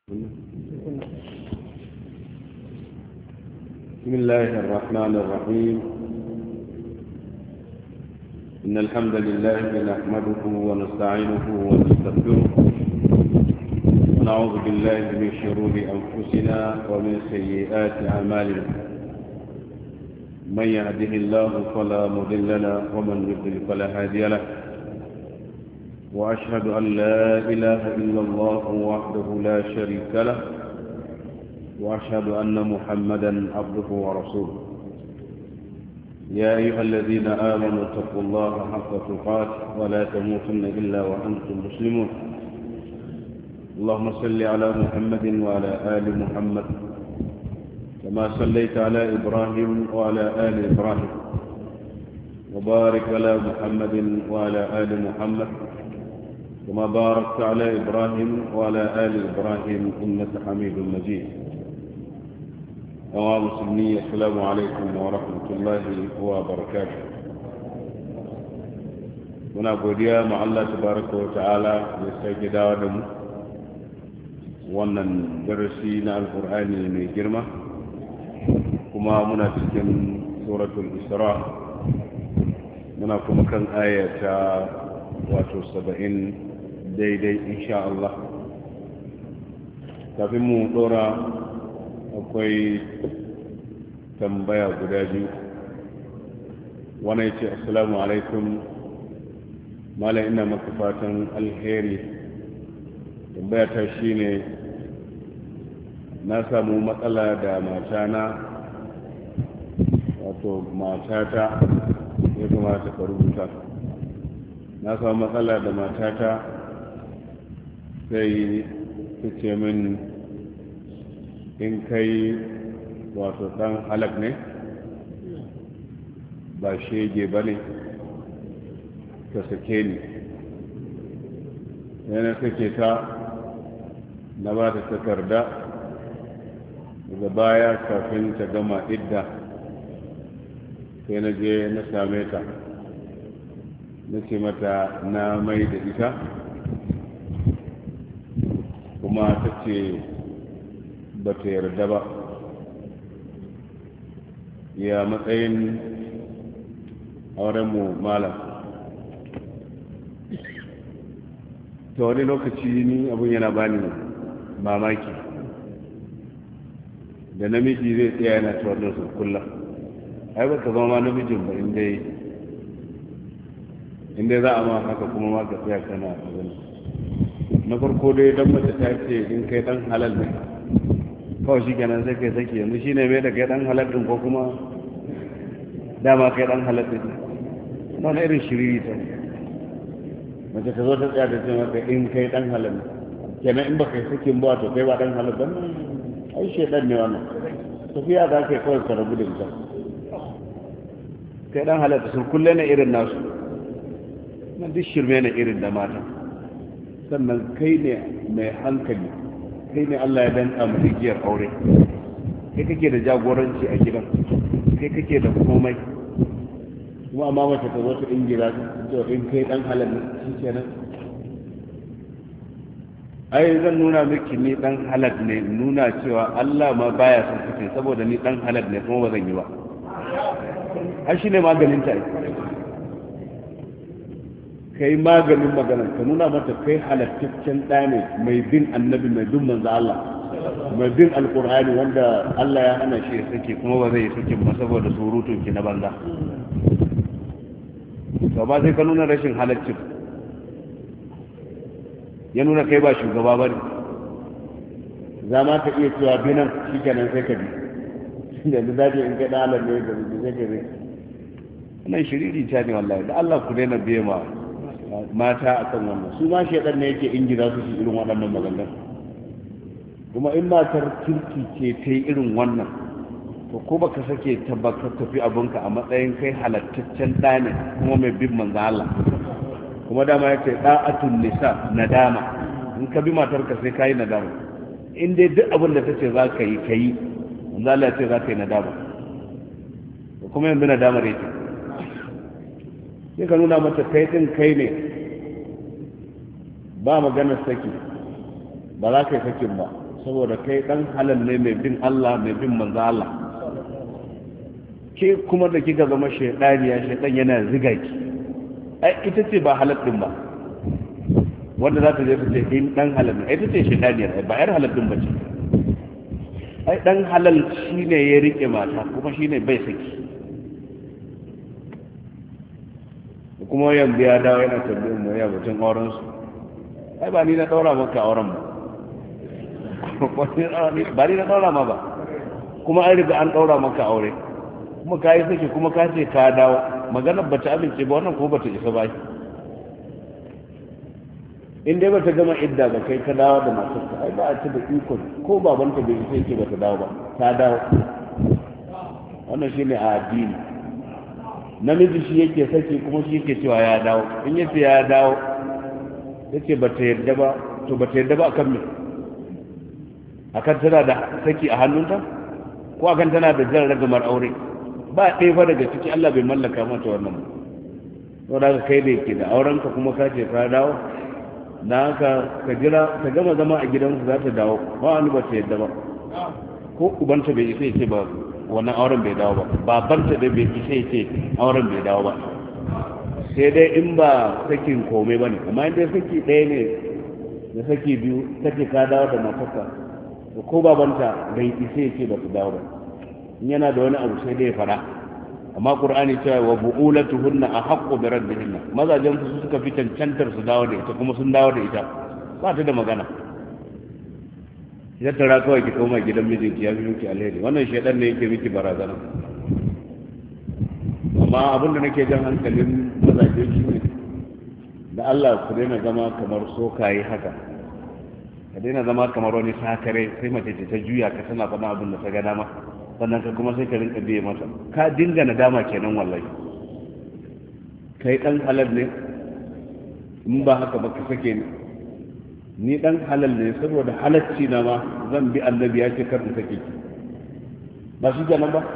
بسم الله الرحمن الرحيم. إن الحمد لله نحمده ونستعينه ونستغفره ونعوذ بالله من شرور أنفسنا ومن سيئات أعمالنا. من يهده الله فلا مضل له ومن يضلل فلا هادي له. وأشهد أن لا إله إلا الله وحده لا شريك له، وأشهد أن محمدا عبده ورسوله. يا أيها الذين آمنوا اتقوا الله حق تقاته ولا تموتن إلا وأنتم مسلمون. اللهم صل على محمد وعلى آل محمد كما صليت على إبراهيم وعلى آل إبراهيم، وبارك على محمد وعلى آل محمد كما باركت على إبراهيم وعلى آل إبراهيم إنك حميد مجيد. أيها المسلمين، السلام عليكم ورحمة الله وبركاته. muna godiya ma Allah tabaraka wa ta'ala da sake dawo da mu wannan darasi na alkur'ani mai girma, kuma muna cikin suratul isra, muna kuma kan ayata wato 70 daidai insha Allah. Kafin mu dora akwai tambaya guda biyu. Wani ya ce assalamu alaikum mala, ina maka fatan alheri. Tambaya ta shine na samu matsala da matana, wato matata ya kamata ka rubuta. Na samu matsala da matata sai ta ce min in kai wato dan halak ne ba shege ba ne ka sake ni. yana sake ta na ba ta takarda. daga baya kafin ta gama idda sai na je na same ta na ce mata na mai da ita, kuma ta ce ba ta yarda ba. ya matsayin aurenmu malam? ta wani lokaci ni abin yana bani mamaki da namiji zai tsaya yana ta wannan su kulla. ai ba ka zama namijin ba inda za a ma haka kuma ma ka tsaya kana abin. na farko dai dan mace ta ce in kai dan halal ne kawai shi kenan sai kai sake. yanzu shine mai da kai dan halal din ko kuma dama kai dan halal din? wani irin shiriri ta mace ta zo ta tsaya da ce maka in kai dan halal ne kenan in ba kai sakin ba to kai ba dan halal ba. ai shedan ne wannan. tafiya da kai kawai ka rabu da ita. kai dan halal sun kulle ne irin nasu na duk shirme ne irin da mata. sannan kai ne mai hankali, kai ne Allah ya danka mu igiyar aure, kai kake da jagoranci a gidan, kai kake da komai. kuma amma mace ta zo ta ingira to in kai dan halal ne shi kenan. ai zan nuna miki ni dan halal ne, nuna cewa Allah ma baya son kike saboda ni dan halal ne kuma ba zan yi ba. ai shine maganin ta. kai maganin maganar ka nuna mata kai halattaccen ɗa ne mai bin annabi, mai bin manzo Allah, mai bin alkur'ani, wanda Allah ya hana shi ya sake kuma ba zai yi sakin ba saboda surutun ki na banza. to ba sai ka nuna rashin halaccin, ya nuna kai ba shugaba ba ne. za ma ka iya cewa bi nan shi kenan sai ka bi da zaje in kai ɗalar ne da zai ka bi. wannan shiriri ta ne wallahi. da Allah ku daina biye ma mata akan wannan. su ma shedan ne yake ingiza su irin waɗannan maganganun. kuma in matar kirki ce ta yi irin wannan, to ko baka sake ta baka tafi abinka a matsayin kai halattaccen ɗa ne kuma mai bin manzo Allah. kuma dama ya ce da'atun nisa nadama. in ka bi matarka sai ka yi nadama. in dai duk abin da ta ce za ka yi manzo Allah ya ce za ka yi nadama. kuma yanzu nadamar yake sai ka nuna mata kai din kai ne, ba maganar saki, ba za ka yi sakin ba saboda kai dan halal ne mai bin Allah mai bin manzo Allah ke kuma da kika zama shaydaniya shaydan yana ziga ki ai ita ce ba halal din ba wanda za ta je ta ce in dan halal ne ita ce shaydaniyar ba yar halal din ba ce ai dan halal shine ya rike mata kuma shine bai saki kuma yanzu ya dawo yana tambayin mu ya mutum auren su ai ba ni na daura maka auren ba ni na daura ma ba kuma an riga an daura maka aure kuma ka yi saki kuma ka ce ka dawo maganar ba ta amince ba wannan kuma ba ta isa ba in dai ba ta gama idda ba kai ka dawo da matarka ai ba a ci da ikon ko babanta bai isa yake ba ta dawo ba ta dawo wannan shine a addini namiji shi yake saki kuma shi yake cewa ya dawo in yace ya dawo yace ba ta yarda ba to ba ta yarda ba akan me akan tana da saki a hannunta ko akan tana da jan ragamar aure ba ɗaya fa daga ciki Allah bai mallaka mata wannan ba to da kai da yake da aurenka kuma ka ce ka dawo na ka jira ta gama zama a gidansu za ta dawo ba wani ba ta yadda ba ko ubanta bai isa ce ba wannan auren bai dawo ba babanta da bai isa ce auren bai dawo ba sai dai in ba sakin komai ba ne amma inda saki ɗaya ne da saki biyu saki ka dawo da matarka ko babanta bai isa ce ba ta dawo ba in yana da wani abu sai dai ya fara amma qur'ani cewa wa bu'ulatuhunna ahaqqu bi raddihinna mazajen su suka fi cancantar su dawo da ita kuma sun dawo da ita ba ta da magana ya tara kawai ki koma gidan mijinki ya fi miki alheri wannan shedan ne yake miki barazana amma abin da nake jan hankalin mazaje shi ne da Allah ku daina zama kamar sokaye haka ka daina zama kamar wani sakare sai mace ta juya ka tana faɗa abin da ta ga dama sannan ka kuma sai ka rinka biye mata ka dinga nadama kenan wallahi kai dan halal ne in ba haka ba ka sake ni dan halal ne saboda halacci na ma zan bi annabi ya ce kar in sake ki ba shi kenan ba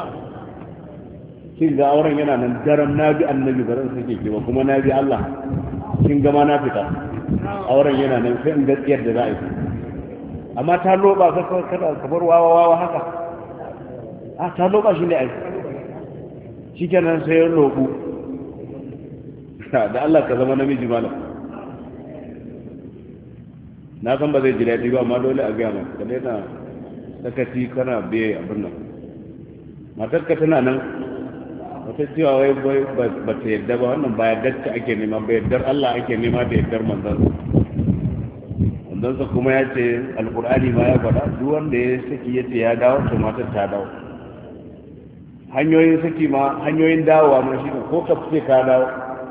kin ga auren yana nan daram na bi annabi ba zan sake ki ba kuma na bi Allah kin ga ma na fita auren yana nan sai in gaskiyar da za a yi amma ta loba ka kada ka bar wawa haka ta loba shi ne a shi kenan sai ya lobu da Allah ka zama namiji malam na san ba zai ji daɗi ba amma dole a gaya maka ka daina sakaci kana biye abin nan matarka tana nan wata cewa wai ba ta yadda ba wannan ba yardar ta ake nema ba yardar Allah ake nema da yardar manzansa kuma ya ce alkur'ani ma ya faɗa duk wanda ya saki ya ce ya dawo to matar ta dawo hanyoyin saki ma hanyoyin dawowa ma shi ne ko ka fice ka dawo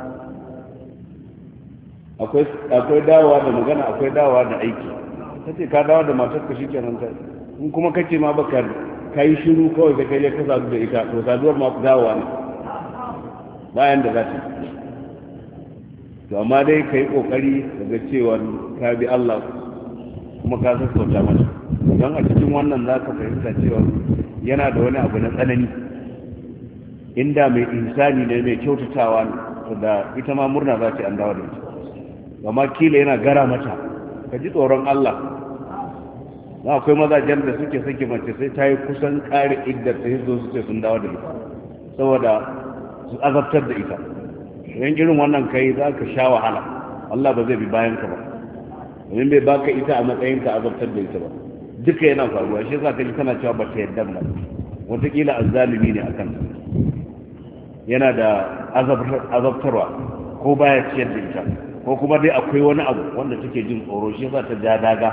akwai dawowa da magana akwai dawowa da aiki ta ce ka dawo da matar ka shi kenan ta in kuma kace ma baka ka yi shiru kawai da kai ka sadu da ita to saduwar ma dawowa ne bayan da za ta to amma dai ka yi kokari daga cewa ka bi Allah kuma ka sassauta mata don a cikin wannan za ka fahimta cewa yana da wani abu na tsanani inda mai insani ne mai kyautatawa to da ita ma murna za ta an dawo da ita amma kila yana gara mata ka ji tsoron Allah na akwai mazajen da suke sake mace sai ta yi kusan ƙari iddar ta hizo su ce sun dawo da ita saboda su azabtar da ita yan irin wannan kai za ka sha wahala Allah ba zai bi bayan ka ba domin bai baka ita a matsayin ka azabtar da ita ba duka yana faruwa shi yasa kaji kana cewa ba ta yadda ba wataƙila azzalimi ne akan yana da azabtarwa ko baya ciyar da ita ko kuma dai akwai wani abu wanda take jin tsoro shi yasa ta ja daga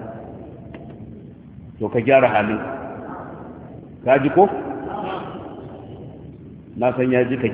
to ka gyara halin ka ji ko na san ya ji ka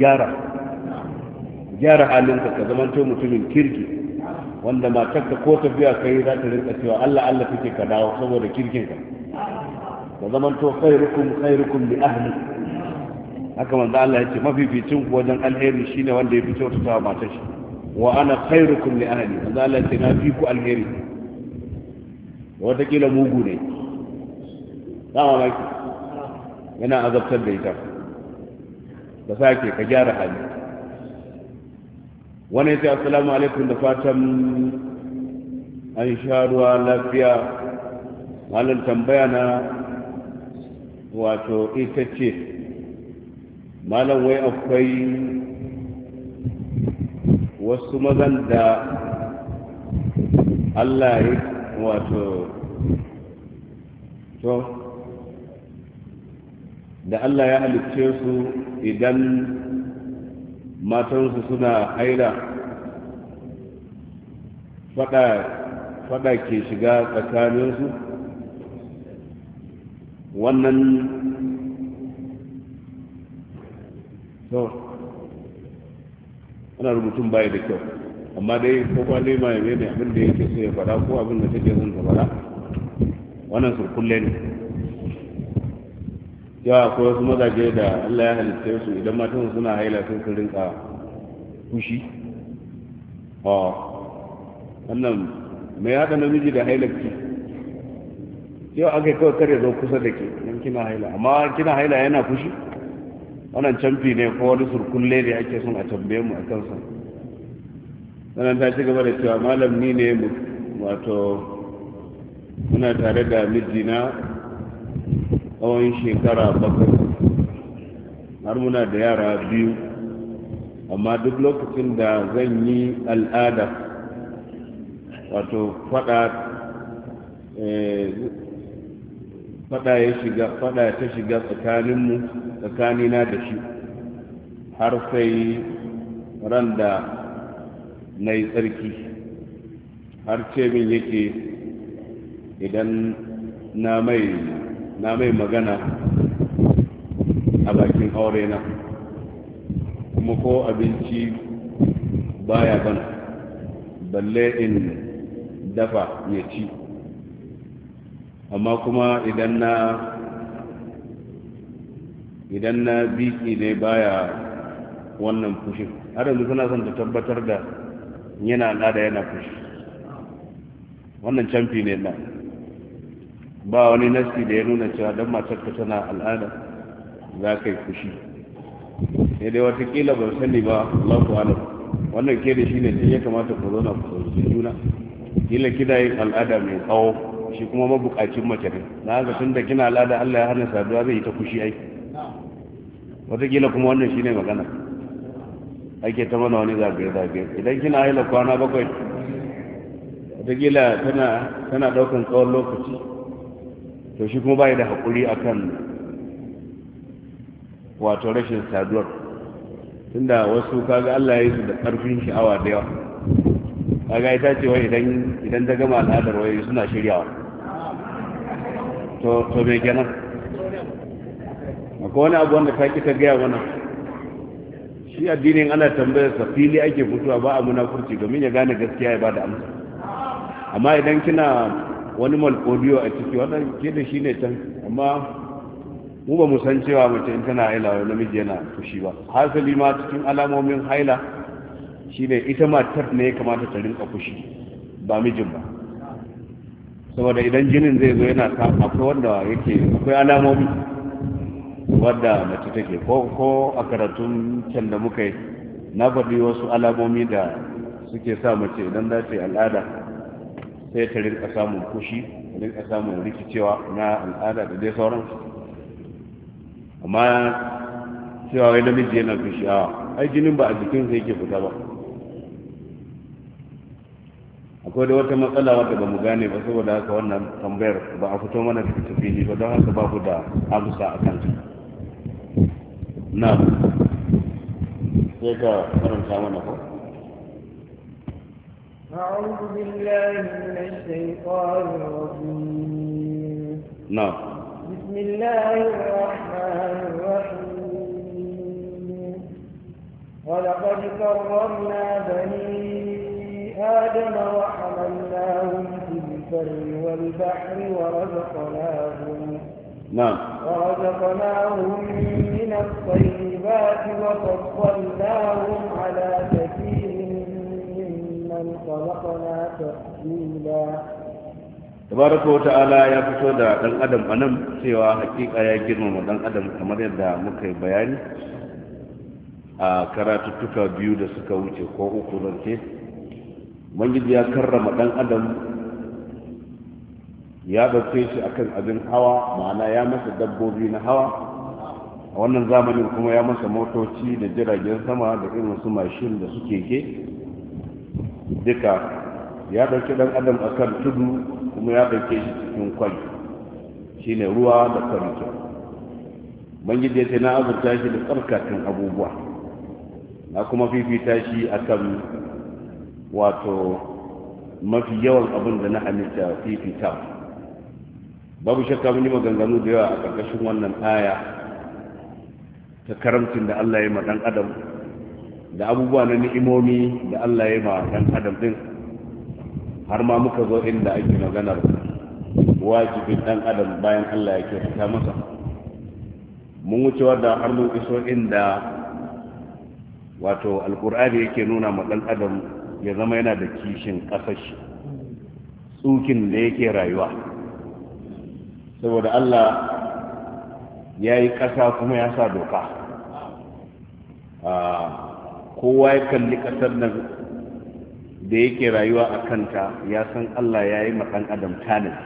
gyara halinka ka zamanto mutumin kirki wanda matarka ko tafiya kai za ta rinka cewa Allah Allah take ka dawo saboda kirkinka ka zamanto khairukum li ahli haka manzo Allah ya ce mafificin ku wajen alheri shine wanda ya fi kyautatawa matar shi wa ana khairukum li ahli manzo Allah ya ce na fi ku alheri wata kila mugu ne dama maki yana azabtar da ita ka sake ka gyara hali wani ya ce assalamu alaikum da fatan an sha ruwa lafiya malam tambaya na wato ita ce malam wai akwai wasu mazan da Allah ya wato to da Allah ya halicce su idan matansu suna haila fada ke shiga tsakaninsu wannan to ana rubutun baya da kyau amma dai ko kwale mai ne abin da yake so ya fara ko abin da take son ta fara wannan surkulle ne yawa akwai wasu mazaje da Allah ya halitta su idan matan suna haila sun su rinka fushi wannan mai haɗa namiji da hailarki yau aka yi kawai kare zo kusa da ke yan kina haila amma kina haila yana fushi wannan camfi ne ko wani surkulle ne ake son a tambaye mu a kansa sannan ta ci gaba da cewa malam ni ne wato muna tare da mijina tsawon shekara 7 har muna da yara 2 amma duk lokacin da zan yi al'ada wato fada ta shiga tsakanina da shi har sai ran da na yi tsarki har ce min yake idan na mai magana a bakin aure na kuma ko abinci baya ban balle in dafa ya ci amma kuma idan na biki ne baya wannan fushin har yanzu suna son ta tabbatar da yana al'ada yana fushi wannan camfi ne na ba wani nasi da ya nuna cewa don matarka tana al'ada za ka yi fushi sai dai watakila ban sani ba Allahu alam wannan ke da shi ne sai ya kamata ku zauna ku sauki juna kila kina yin al'ada mai tsawo shi kuma mabukacin mace ne na haka tun da kina al'ada Allah ya hana saduwa zai yi ta fushi ai watakila kuma wannan shi ne magana ake ta mana wani zagaye-zagaye idan kina haila kwana 7 watakila tana daukan tsawon lokaci to shi kuma bai da haƙuri akan wato rashin saduwar tunda wasu kaga Allah ya yi su da ƙarfin sha'awa da yawa kaga ita ce wai idan ta gama al'adar wai suna shiryawa to me kenan akwai wani abu wanda ta ki ta gaya mana shi addinin ana tambayar sa fili ake fitowa ba a munafurci domin ya gane gaskiya ya bada amsa amma idan kina wani malkodiyo a ciki wannan ke da shi ne can amma mu ba mu san cewa mace in tana haila wai namiji yana fushi ba hasali ma cikin alamomin haila shine ita matar ne ya kamata ta rinka fushi ba mijin ba saboda idan jinin zai zo yana sa akwai wanda yake akwai alamomi wadda mace take ko a karatun can da muka yi na faɗi wasu alamomi da suke sa mace idan za ta yi al'ada sai ta rinka samun fushi ta rinka samun rikicewa na al'ada da dai sauransu amma cewa wai namiji yana fushi ai jinin ba a jikinsa yake fita ba akwai da wata matsala wadda ba mu gane ba saboda haka wannan tambayar ba a fito mana da fili ba don haka babu da amsa a kanta na sai ka karanta mana ko أعوذ بالله من الشيطان الرجيم نعم بسم الله الرحمن الرحيم ولقد كرمنا بني آدم وحملناهم في البر والبحر ورزقناهم من الطيبات وفضلناهم على كثير ممن خلقنا تفضيلا. tabaraka wa ta'ala ya fito da dan adam anan cewa hakika ya girmama dan adam kamar yadda muka yi bayani a karatuttuka biyu da suka wuce ko uku zance ubangiji ya karrama dan adam ya ɗauke shi akan abin hawa, ma'ana ya masa dabbobi na hawa. A wannan zamanin kuma ya masa motoci da jiragen sama da irin su mashin da su keke. Duka ya ɗauki ɗan adam akan tudu kuma ya ɗauke shi cikin kwari, shine ruwa da kwari. Ubangiji ya ce na azurta shi da tsarkakan abubuwa, na kuma fifita shi akan wato mafi yawan abin da na halitta fifita. Babu shakka mun yi maganganu da yawa a ƙarƙashin wannan aya ta karamcin da Allah ya ma ɗan adam da abubuwa na ni'imomi da Allah ya ma ɗan adam ɗin, har ma muka zo inda ake maganar wajibin ɗan adam bayan Allah ya kyautata masa. Mun wuce wadda har mun iso inda wato alƙur'ani yake nuna ma ɗan adam ya zama yana da kishin ƙasashe, tsukin da yake rayuwa. Saboda Allah ya yi ƙasa kuma ya sa doka. Kowa ya kalli ƙasar nan da yake rayuwa a kanta ya san Allah ya yi ma ɗan adam tanadi.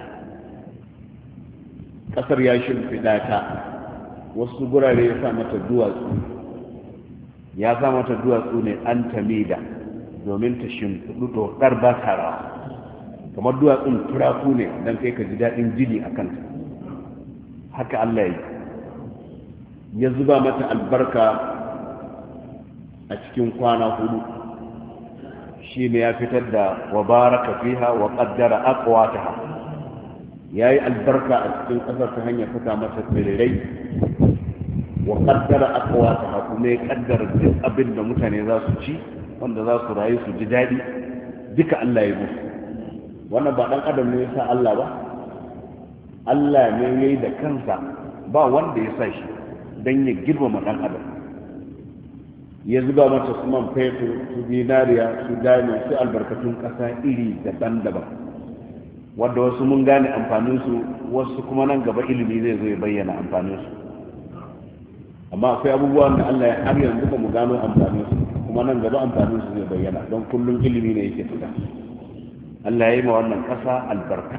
Ƙasar ya shimfiɗa ta, wasu gurare ya sa mata duwatsu, ya sa mata duwatsu ne an tamida domin ta shimfiɗu dokar ba ta rawa, kamar duwatsun turaku ne don kai ka ji daɗin jini a kanta. Haka Allah ya zuba mata albarka a cikin kwana 4, shi ne ya fitar da wa baraka fiha wa qaddara aqwataha, yayi albarka a cikin ƙasar ta hanyar fita mata tsirrai, wa qaddara aqwataha, kuma ya kaddara duk abin da mutane za su ci wanda za su rayu su ji daɗi, duka Allah ya musu. Wannan ba ɗan adam ne ya sa Allah ba, Allah ne ya yi da kansa, ba wanda ya sa shi don ya girmama ɗan adam. Ya zuba mata su man fetur, su zinariya, su gane, su albarkatun ƙasa iri daban-daban, wadda wasu mun gane amfaninsu, wasu kuma nan gaba ilimi zai zo ya bayyana amfaninsu. Amma akwai abubuwan da Allah ya har yanzu ba mu gano amfaninsu, kuma nan gaba amfaninsu zai bayyana, don kullum ilimi ne yake fita. Allah ya yi ma wannan ƙasa albarka.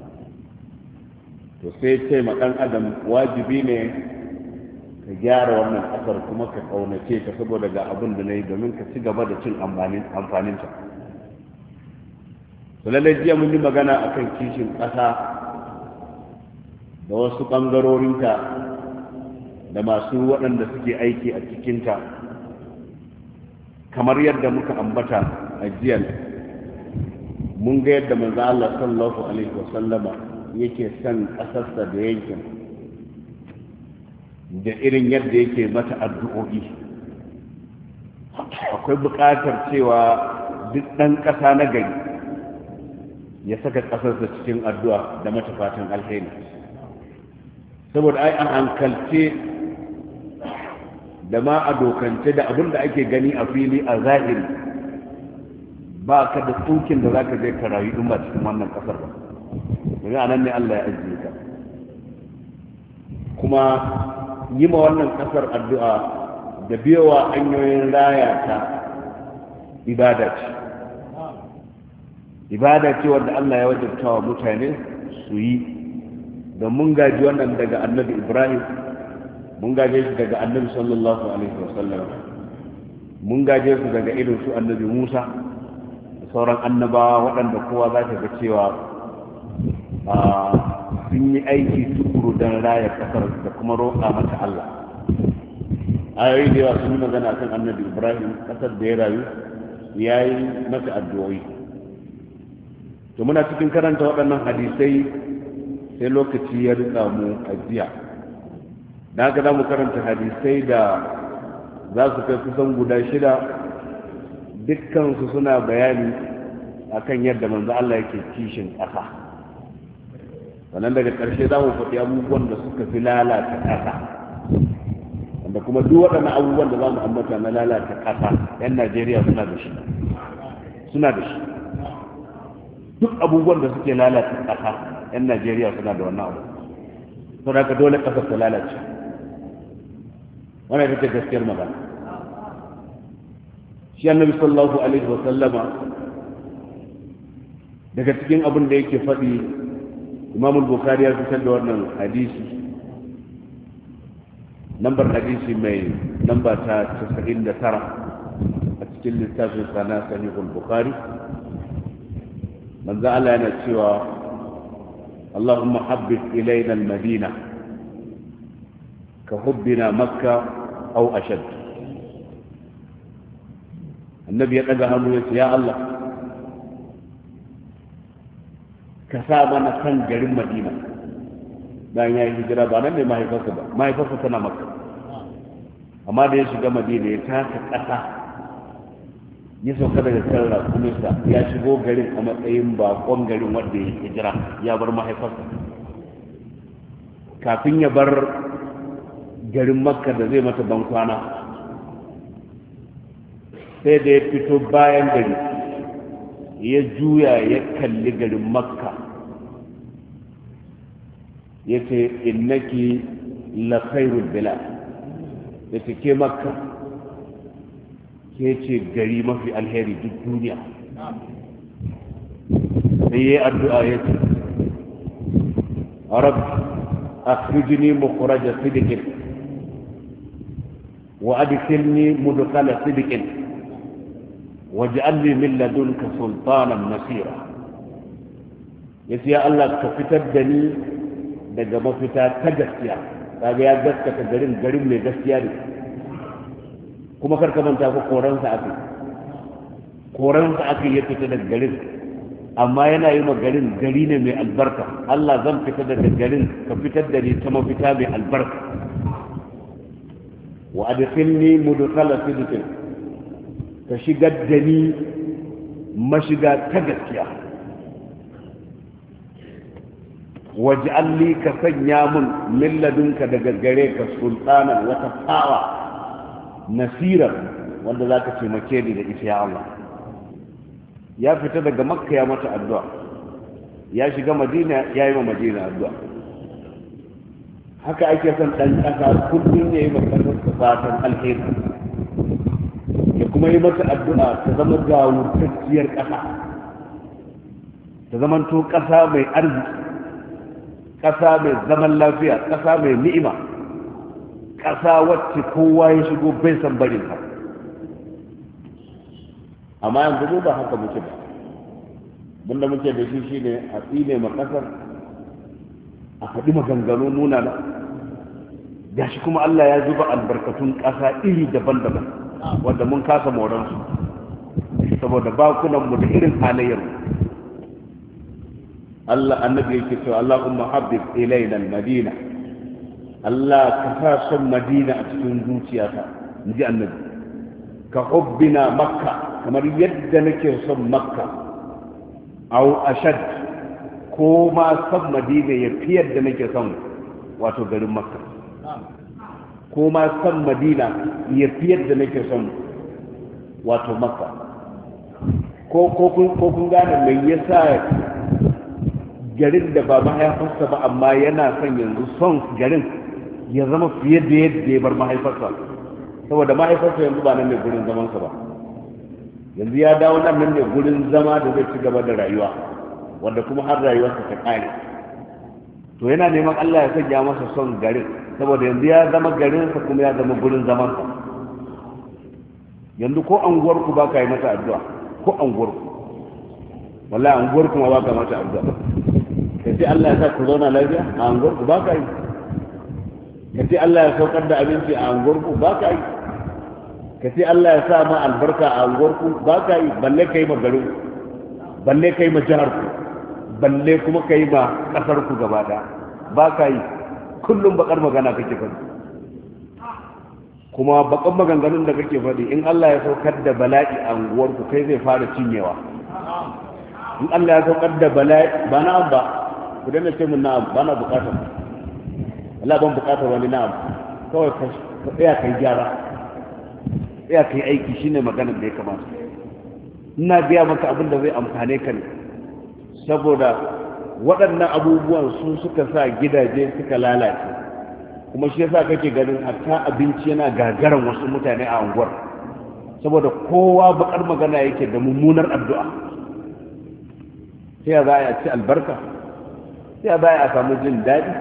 To sai ce ma ɗan adam wajibi ne ka gyara wannan ƙasar kuma ka ƙaunace ta, saboda ga abin da na yi domin ka ci gaba da cin amfaninta. To lallai jiya mun yi magana akan kishin ƙasa da wasu ɓangarorinta da masu waɗanda suke aiki a cikinta, kamar yadda muka ambata a jiya. Mun ga yadda manzo Allah sallallahu alaihi wasallama yake son ƙasarsa da yankin, da irin yadda yake mata addu'o'i. Akwai buƙatar cewa duk ɗan ƙasa na gari ya saka ƙasarsa cikin addu'a da mata fatan alheri, saboda ai an hankalce da ma a dokance da abin da ake gani a fili a zahiri, ba ka da tsukin da za ka je ka rayu in ba cikin wannan ƙasar ba. domin a nan ne Allah ya ajiye ka. Kuma yi ma wannan ƙasar addu'a da biyowa hanyoyin raya ta ibada ce. Ibada ce wanda Allah ya wajabta wa mutane su yi, don mun gaji wannan daga annabi Ibrahim, mun gaje shi daga annabi sallallahu alaihi wasallam, mun gaje su daga irin su annabi Musa da sauran annabawa waɗanda kowa za ta ga cewa sun yi aiki tukuru don raya ƙasar da kuma roƙa mata Allah. Ayoyi da yawa sun yi magana kan annabi Ibrahim, ƙasar da ya rayu ya yi mata addu'o'i. To muna cikin karanta waɗannan hadisai sai lokaci ya rika mu a jiya. Da haka za mu karanta hadisai da za su kai kusan guda 6, dukkansu suna bayani akan yadda manzo Allah yake kishin ƙasa. Sannan daga ƙarshe za mu faɗi abubuwan da suka fi lalata ƙasa, wanda kuma duk waɗannan abubuwan da za mu ambata na lalata ƙasa 'yan Najeriya suna da shi. Duk abubuwan da suke lalata ƙasa 'yan Najeriya suna da wannan abu. Sau da dole ƙasar ta lalace. Wannan ita ce gaskiyar magana. Shi annabi sallallahu alaihi wa sallama daga cikin abin da yake faɗi Imam al-Bukhari ya fitar da wannan hadisi lambar hadisi mai lamba ta 99 a cikin littafin sana Sahih al-Bukhari. manzo Allah yana cewa Allahumma habbib ilayna al-Madina ka hubbina Makkah aw ashad. annabi ya daga hannu ya ce ya Allah ka sa mana kan garin Madina. bayan ya yi hijira ba nan ne mahaifarsa ba, mahaifarsa tana Makka, amma da ya shiga Madina ya taka ƙasa ya sauka daga kan rakuminsa ya shigo garin a matsayin bakon garin wanda ya hijira ya bar mahaifarsa. kafin ya bar garin Makka da zai mata ban kwana sai da ya fito bayan gari ya juya ya kalli garin Makka ya ce innaki la khairul bilad, ya ce ke Makka ke ce gari mafi alheri duk duniya. sai ya yi addu'a ya ce rabbi akhrijni mukhraja sidqin wa adkhilni mudkhala sidqin waj'al li min ladunka sultanan nasira. yace ya Allah ka fitar da ni daga mafita ta gaskiya. kaga ya gaskata garin mai gaskiya ne, kuma karka manta ko koransa aka ya fita daga garin, amma yana yi ma garin gari ne mai albarka. Allah zan fita daga garin ka fitar da ni ta mafita mai albarka. wa adkhilni mudkhala sidqin, ka shigar da ni mashiga ta gaskiya. waj'al li ka sanya mun min ladunka daga gare ka sultanan wata fawa nasira wanda zaka taimake ni da ita ya Allah. ya fita daga Makka ya mata addu'a, ya shiga Madina ya yi ma Madina addu'a. haka ake son dan kasa kullum ya yi ma kasar fatan alheri, ya kuma yi mata addu'a ta zama gawurtacciyar ƙasa, ta zamanto ƙasa mai arziki, ƙasa mai zaman lafiya, ƙasa mai ni'ima, ƙasa wacce kowa ya shigo bai san barin ta. amma yanzu ba haka muke ba. bunda muke da shi shine a tsine ma ƙasar, a faɗi maganganu nuna na gashi kuma Allah ya zuba albarkatun ƙasa iri daban-daban wanda mun kasa moransu saboda bakunanmu da irin halayyarmu. Allah annabi yake cewa Allahumma habbib ilayna al-Madina, Allah ka sa son Madina a cikin zuciyata, inji annabi, ka hubbina Makka, kamar yadda nake son Makka, aw ashad, ko ma son Madina ya fi yadda nake son wato garin Makka, ko ma son Madina ya fi yadda nake son wato Makka. ko kun gane mai yasa garin da ba mahaifarsa ba amma yana son yanzu son garin ya zama fiye da yadda ya bar mahaifarsa, saboda mahaifarsa yanzu ba nan ne gurin zamansa ba, yanzu ya dawo nan ne gurin zama da zai ci gaba da rayuwa wanda kuma har rayuwarsa ta kare. to yana neman Allah ya sanya masa son garin saboda yanzu ya zama garinsa kuma ya zama gurin zamansa. yanzu ko anguwarku ba ka yi mata addu'a, ko anguwarku wallahi anguwarku ma ba ka mata addu'a. ka ce Allah ya sa ku zauna lafiya a anguwarku ba ka yi, ka ce Allah ya saukar da abinci a anguwarku ba ka yi, ka ce Allah ya sa ma albarka a anguwarku ba ka yi, balle ka yi ma garin, balle ka yi ma jiharku, balle kuma ka yi ma ƙasarku gaba ɗaya ba ka yi. kullum bakar magana kake faɗi, kuma bakan maganganun da kake faɗi in Allah ya saukar da bala'i a anguwarku kai zai fara cinyewa. in Allah ya saukar da bala'i ba na'am ba, ku dana ce mun na'am ba na bukatar, Allah ban bukatar wani na'am, kawai ka tsaya kai gyara, tsaya kai aiki shine maganar da ya kamata. ina biya maka abin da zai amfane ka ne, saboda waɗannan abubuwan su suka sa gidaje suka lalace, kuma shi yasa kake ganin hatta abinci yana gagaran wasu mutane a unguwar, saboda kowa bakar magana yake da mummunar addu'a. sai ya za a ci albarka, sai baya a samu jin daɗi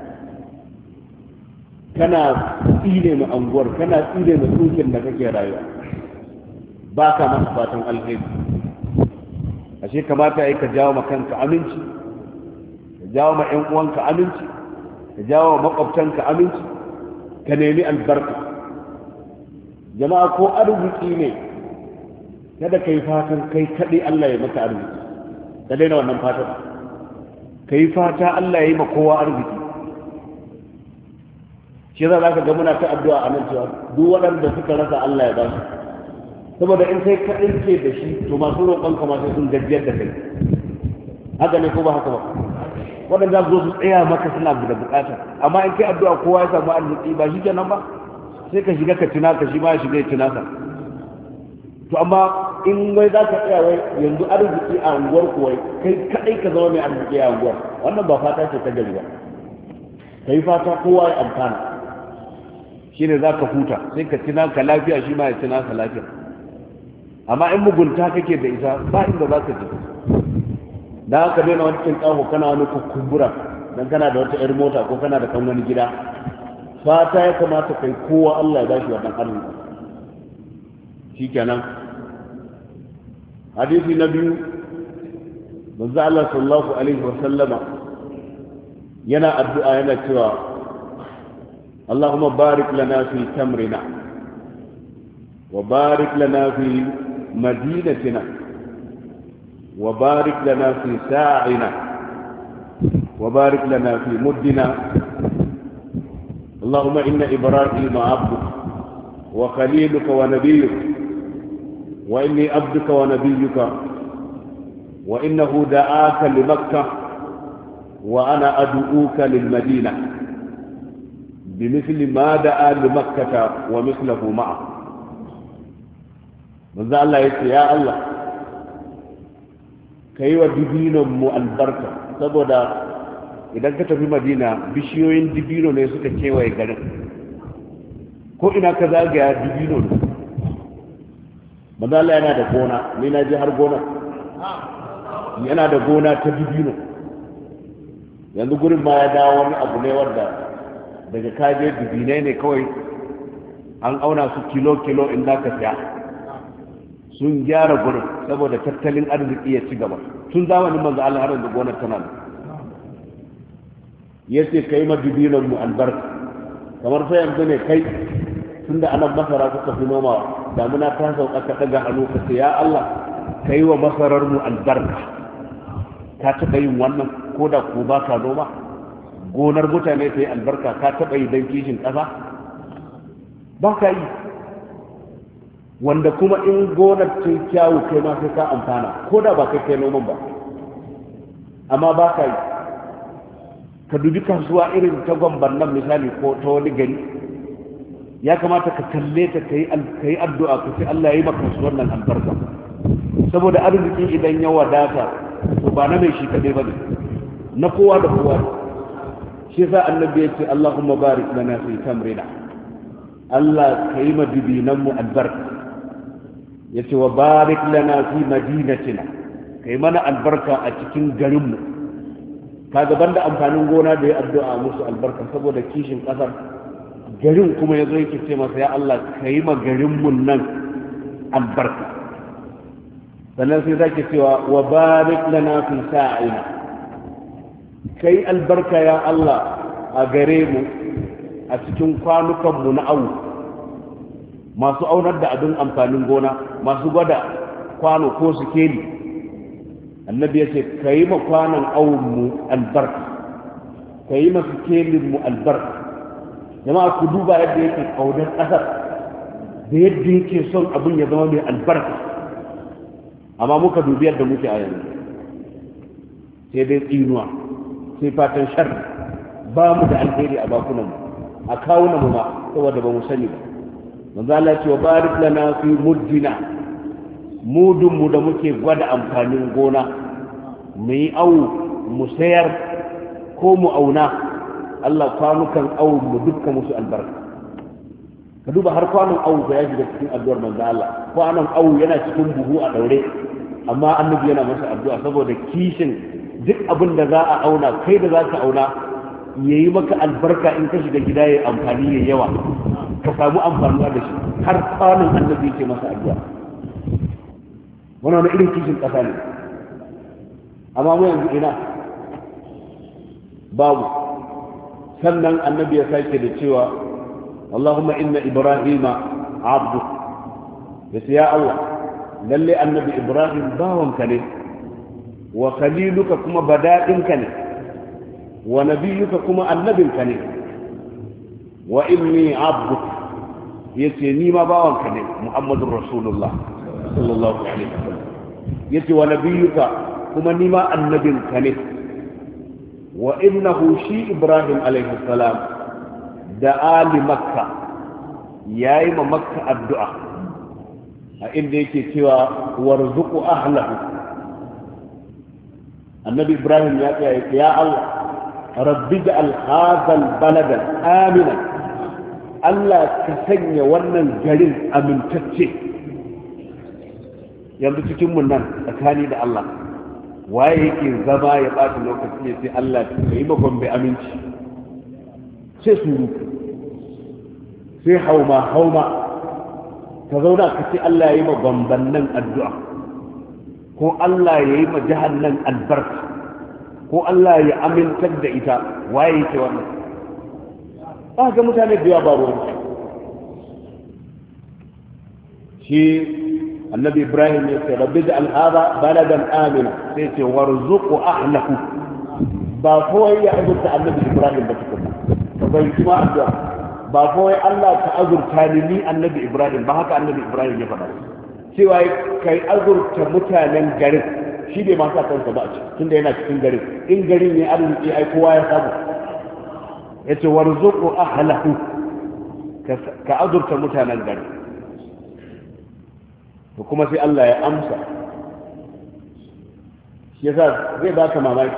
kana tsine mu anguwar kana tsine mu tsukin da kake rayuwa ba ka masa fatan alheri ashe kamata ai ka jawo ma kanka aminci ka jawo ma ƴan uwanka aminci ka jawo ma makwabtanka aminci ka nemi albarka jama'a ko arziki ne kada kai fatan kai kaɗai Allah ya maka arziki ka daina wannan fatan kai fata Allah ya yi ma kowa arziki shi za ka ga muna ta addu'a a nan cewa duk waɗanda suka rasa Allah ya ba su saboda in kai kaɗai ke da shi to masu roƙon ka masu sun gajiyar da kai haka ne ko ba haka ba waɗanda za su tsaya maka suna da bukata amma in kai addu'a kowa ya samu arziki ba shi kenan ba sai ka shiga ka tuna ka shi ma ya shiga ya tuna ka to amma in wai za ka tsaya wai yanzu arziki a unguwar ku wai kai kaɗai ka zama mai arziki a unguwar wannan ba fata ce ta gari ba kai fata kowa ya amfana shine za ka huta sai ka tuna ka lafiya shi ma ya tuna ka lafiya amma in mugunta kake da ita ba inda za ka je da haka daina wani cin kawo kana wani kumbura dan kana da wata yar mota ko kana da kan wani gida fata ya kamata kai kowa Allah ya bashi wannan arziki shikenan hadisi na biyu manzo Allah sallallahu alaihi wa sallama yana addu'a yana cewa Allahumma barik lana fi tamrina wa barik lana fi مدينتنا وبارك لنا في ساعنا وبارك لنا في مدنا اللهم إن إبراهيم عبدك وخليلك ونبيك وإني عبدك ونبيك وإنه دعاك لمكة وأنا أدعوك للمدينة بمثل ما دعا لمكة ومثله معه manzo Allah ya ce ya Allah ka yi wa dibinonmu albarka saboda idan ka tafi madina bishiyoyin dibino ne suka kewaye garin ko ina ka zagaya dibino ne manzo Allah yana da gona ni na je har gona yana da gona ta dibino yanzu gurin ma ya dawo wani abu ne wanda daga kaje dibinai ne kawai an auna su kilo in za ka siya sun gyara gurin saboda tattalin arziki ya ci gaba tun zamanin manzo Allah har da gonar tana da yace kai ma dibinan mu albarka kamar sai yanzu ne kai tunda anan masara kuka fi noma damuna ta sauka ka daga hannu ka ce ya Allah kai wa masarar mu albarka ka taɓa yin wannan ko da ku ba ka noma gonar mutane ta yi albarka ka taɓa yi don kishin ƙasa ba ka yi wanda kuma in gonar ta kyawu kai ma sai ka amfana ko da ba kai kai noman ba amma ba ka yi ka dubi kasuwa irin ta gwamban nan misali ko ta wani gari ya kamata ka kalle ta ka yi addu'a ka ce Allah ya yi maka kasuwar nan albarka saboda arziki idan ya wadata to ba na mai shi kaɗai ba ne na kowa da kowa shi yasa annabi ya ce Allahumma barik lana fi tamrina Allah ka yi ma dibinan mu albarka yace wa barik lana fi madinatina kai mana albarka a cikin garinmu kaga banda amfanin gona da ya addu'a musu albarka saboda kishin kasar garin kuma yazo yake ce masa ya Allah kai ma garinmu nan albarka sannan sai zaki cewa wa barik lana fi sa'ina kai albarka ya Allah a gare mu a cikin kwanukan mu na awu masu aunar da abin amfanin gona masu gwada kwano ko sikeli annabi ya ce ka yi ma kwanon awonmu albarka ka yi ma sikelinmu albarka jama'a ku duba yadda yake ƙaunar ƙasar da yadda yake son abin ya zama mai albarka amma muka dubi yadda muke a yanzu sai dai tsinuwa sai fatan sharri ba mu da alheri a bakunanmu a kawunanmu ma saboda ba mu sani ba manzo Allah ce wa barik lana fi muddina mudun mu da muke gwada amfanin gona mu yi awu mu sayar ko mu auna Allah kwanukan awu mu dukkan musu albarka ka duba har kwanon awu ba ya shiga cikin addu'ar manzo Allah kwanon awu yana cikin buhu a daure amma annabi yana masa addu'a saboda kishin duk abin da za a auna kai da za ka auna ya yi maka albarka in ka shiga gida ya amfani ya yawa ka samu amfanuwa da shi har kwanan annabi ke masa addu'a wani irin kishin ƙasa ne amma mu yanzu ina babu. sannan annabi ya sake da cewa Allahumma inna Ibrahima abdu, ya Allah lalle annabi Ibrahim bawanka ne wa khaliluka kuma bada'inka ne wa nabiyuka kuma annabinka ne wa inni abduk, yace ni ma bawanka ne Muhammadur Rasulullah sallallahu alaihi wasallam, yace wa nabiyuka kuma ni ma annabinka ne wa innahu shi Ibrahim alaihi salam da ali makka yayi ma makka addu'a a inda yake cewa warzuqu ahlahu. annabi Ibrahim ya tsaya ya Allah rabbi ja'al hadha al-balada amina, Allah ka sanya wannan garin amintacce. yanzu cikin mun nan tsakani da Allah waye yake zama ya ɓata lokaci ya sai Allah ka yi makon bai aminci, sai suru sai hauma ka zauna ka ce Allah ya yi ma bamban nan addu'a, ko Allah ya yi ma jihar nan albarka, ko Allah ya amintar da ita. waye yake wannan? ba ga mutane da yawa ba ruwan shi. annabi Ibrahim ya ce rabbi da al'ada baladan amina, sai ce warzuqu ahlahu. ba kawai ya azurta annabi Ibrahim ba tukuna ka bai kuma addu'a, ba kawai Allah ta azurta ni annabi Ibrahim ba, haka annabi Ibrahim ya faɗa cewa kai azurta mutanen garin. shi bai ma sa kansa ba a ciki tunda yana cikin garin, in garin ne arziki ai kowa ya samu. yace warzuqu ahlahu, ka azurta mutanen garin. to kuma sai Allah ya amsa. shi yasa zai baka mamaki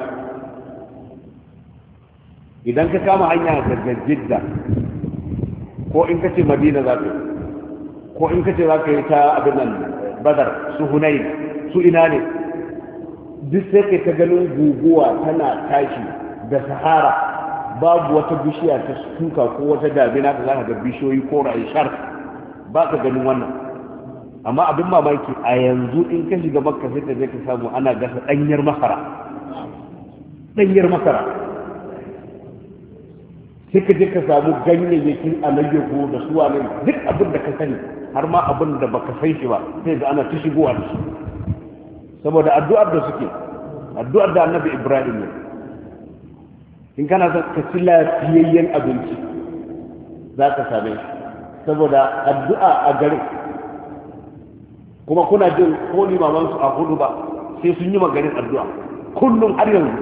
idan ka kama hanya daga Jidda ko in kace Madina za ka ko in kace za ka yi ta abin nan Badar su Hunayn su ina ne, duk sai kai ta ganin guguwa tana tashi da Sahara, babu wata bishiya ta suka ko wata damina da za ka ga bishiyoyi ko ra'ayi shar, ba ka ganin wannan. amma abin mamaki a yanzu in ka shiga Makka sai ka je ka samu ana gasa ɗanyar masara sai ka je ka samu ganyayyakin alayyahu da suwa ne, duk abin da ka sani har ma abin da baka san shi ba sai da ana ta shigowa da shi, saboda addu'ar da suke, addu'ar da annabi Ibrahim ne. in kana son ka ci lafiyayyen abinci za ka same shi, saboda addu'a a garin. kuma kuna jin ko limamansu a hudu ba sai sun yi maganin addu'a kullum har yanzu.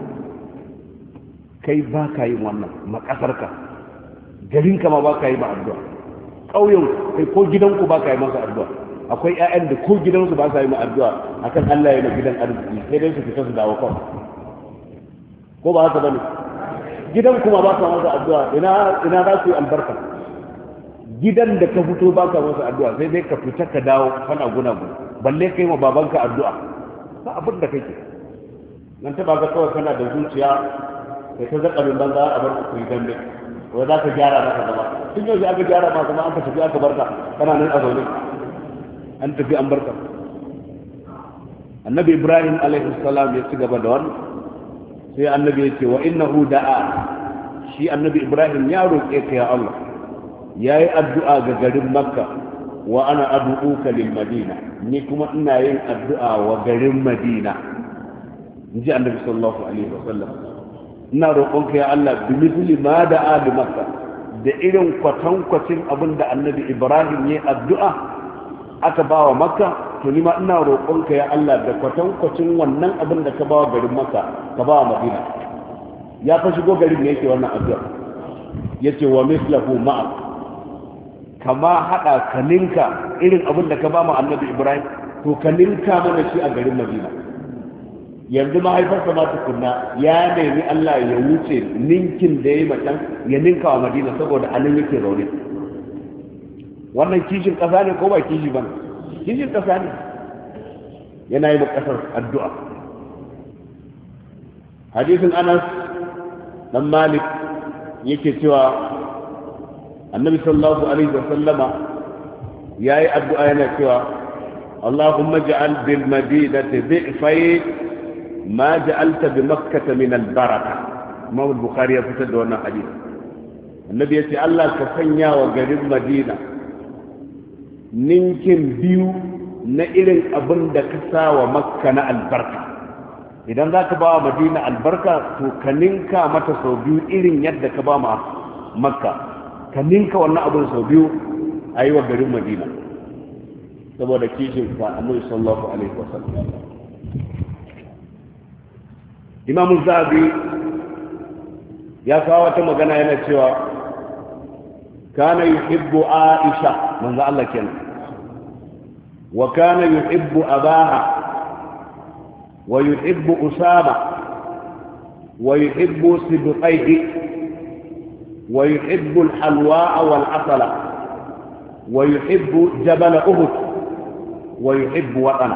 kai ba ka yi wannan makasarka, garinka ma ba ka yi ma addu'a, ƙauyen kai ko gidanku ba ka yi masa addu'a. akwai 'ya'yan da ko gidansu ba sa yi ma addu'a akan Allah ya na gidan arziki, sai dai su fita su dawo kawai, ko ba haka bane? gidan kuma ba ka masa addu'a, ina za su yi albarka? gidan da ka fito baka masa addu'a sai dai ka fita ka dawo kana guna-guna, balle kai ma babanka addu'a. ba abin da kake nan ta baka kawai kana da zuciya kai ta zaka min banza a bar ku yi dambe, wai za ka gyara maka gaba. tun yau aka gyara ma kuma an ka tafi aka barka kana nan a zaune an tafi an barka. annabi Ibrahim alaihi salam ya ci gaba da wannan, sai annabi ya ce wa innahu da'a, shi annabi Ibrahim ya roƙe ka ya Allah, ya yi addu'a ga garin Makka, wa ana addu'uka lil Madina, ni kuma ina yin addu'a wa garin Madina. in ji annabi sallallahu alaihi wasallam, ina roƙonka ya Allah bi misli ma da'a li Makka, da irin kwatankwacin abin da annabi Ibrahim ya addu'a aka ba wa Makka, to ni ma ina roƙonka ya Allah da kwatankwacin wannan abin da ka ba wa garin Makka ka ba wa Madina. ya fa shigo garin ne yake wannan addu'a, yace wa mislahu ma'a, kama haɗa kaninka irin abin da ka ba mu annabi Ibrahim, to kaninka mana shi a garin Madina. yanzu mahaifarsa ma tukunna ya nemi Allah ya wuce ninkin da ya yi macen ya ninka wa Madina saboda anan yake zaune. wannan kishin ƙasa ne ko ba kishi ba? kishin ƙasa ne. yana yi ma ƙasar addu'a. hadisin Anas dan Malik yake cewa annabi sallallahu alaihi wasallama yayi addu'a yana cewa Allahumma ja'al bil madinati dhi'fay ma ja'alta bi makkah min al baraka. Imam Bukhari ya fitar da wannan hadisi. Annabi ya ce Allah ka sanya wa garin Madina ninkin biyu na irin abin da ka sa wa Makka na albarka. Idan za ka ba wa Madina albarka to ka ninka mata sau biyu irin yadda ka ba ma Makka. Ka ninka wannan abin sau biyu a yi wa garin Madina saboda kishin ka Annabi sallallahu alaihi wasallam. Imam Zahabi ya kawo wata magana yana cewa kana yuhibbu Aisha manzo Allah kenan wa kana yuhibbu abaha wa yuhibbu Usama wa yuhibbu sidqaihi wa yuhibbu al-halwa wal-asala wa yuhibbu jabal Uhud wa yuhibbu watana.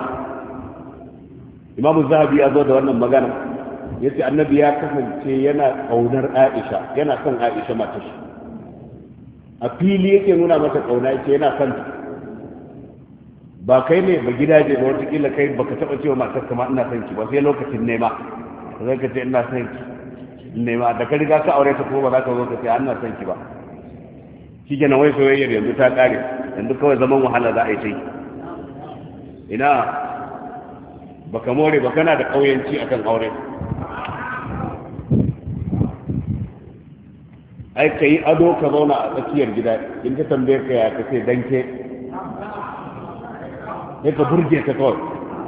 Imam Zahabi ya zo da wannan magana yace annabi ya kasance yana kaunar Aisha, yana son Aisha matar shi. A fili yake nuna mata kauna, yace yana son ta. Ba kai ne ba gidaje ba, wata kila kai baka taba cewa matar ka ma ina son ki ba, sai lokacin nema zai ka ce ina son ki nema, da ka riga ka aure ta kuma ba za ka zo ka ce ina son ki ba. Shi kenan wai soyayyar yanzu ta kare, yanzu kawai zaman wahala za a yi ta yi. Ina baka more ba, kana da kauyanci akan aure. Ai ka yi ado ka zauna a tsakiyar gida, in ka tambaye ka ya kace danke sai ka burge ta kawai.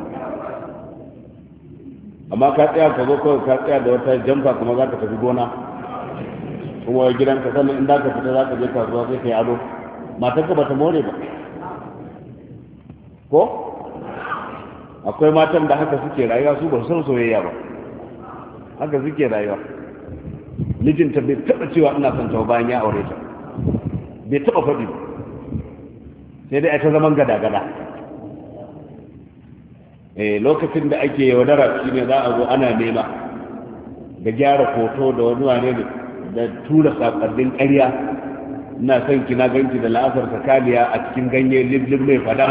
Amma ka tsaya ka zo kawai ka tsaya da wata jamfa kuma za ka tafi gona kuma gidanka, sannan in za ka fita za ka je kasuwa sai ka yi ado. Matarka ba ta more ba ko? Akwai matan da haka suke rayuwa, su ba su san soyayya ba, haka suke rayuwa. Mijinta bai taɓa cewa ina son ta bayan ya aure ta, bai taɓa faɗi ba, sai dai ta zaman gada-gada. Lokacin da ake yaudara shi ne za a zo ana nema da gyara foto da wani wane ne da tura saƙonnin ƙarya. Ina son ki na ganki da la'asar sakaliya a cikin ganye liblib mai fada.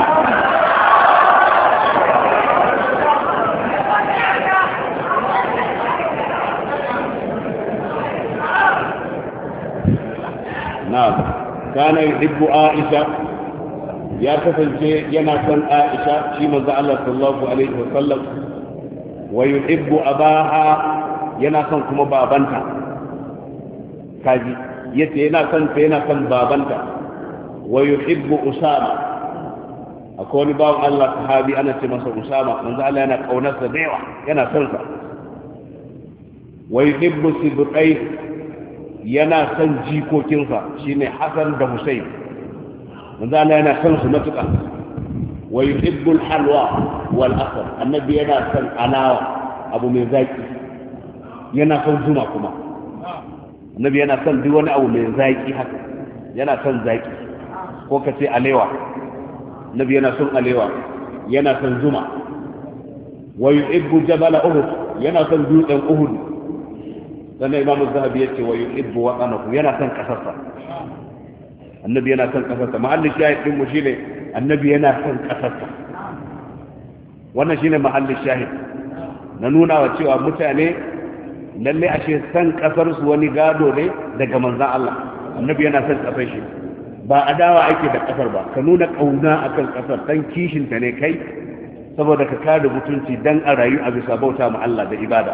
Kana yuhibbu Aisha, ya kasance yana son Aisha shi manzo Allah sallallahu alaihi wasallam. Wa yuhibbu abaha, yana son kuma babanta. Kaji yace yana son ta, yana son babanta. Wa yuhibbu Usama, akwai wani bawan Allah sahabi ana ce masa Usama, manzo Allah yana kaunarsa da yawa, yana son sa. Wa yuhibbu sidqai, yana son jikokinsa shine Hassan da Hussein, manzo Allah yana son su matuƙa. Wa yuhibbul halwa wal asal, annabi yana son alawa, abu mai zaki. Yana son zuma kuma, annabi yana son duk wani abu mai zaki haka, yana son zaki. Ko ka ce alewa, annabi yana son alewa, yana son zuma. Wa yuhibbu jabal Uhud, yana son dutsen Uhud. Sannan Imam Zahabi ya ce wa yuhibbu watanahu, yana son kasarsa. Annabi yana son kasarsa. Mahallin shahid din mu shine annabi yana son kasarsa. Wannan shine mahallin shahid na nuna wa cewa mutane lalle ashe san kasar su wani gado ne daga manzon Allah. Annabi yana son kasar shi, ba adawa ake da kasar ba, ka nuna kauna akan kasar, dan kishin ta ne kai, saboda ka kada mutunci dan a rayu a bisa bauta ma Allah da ibada.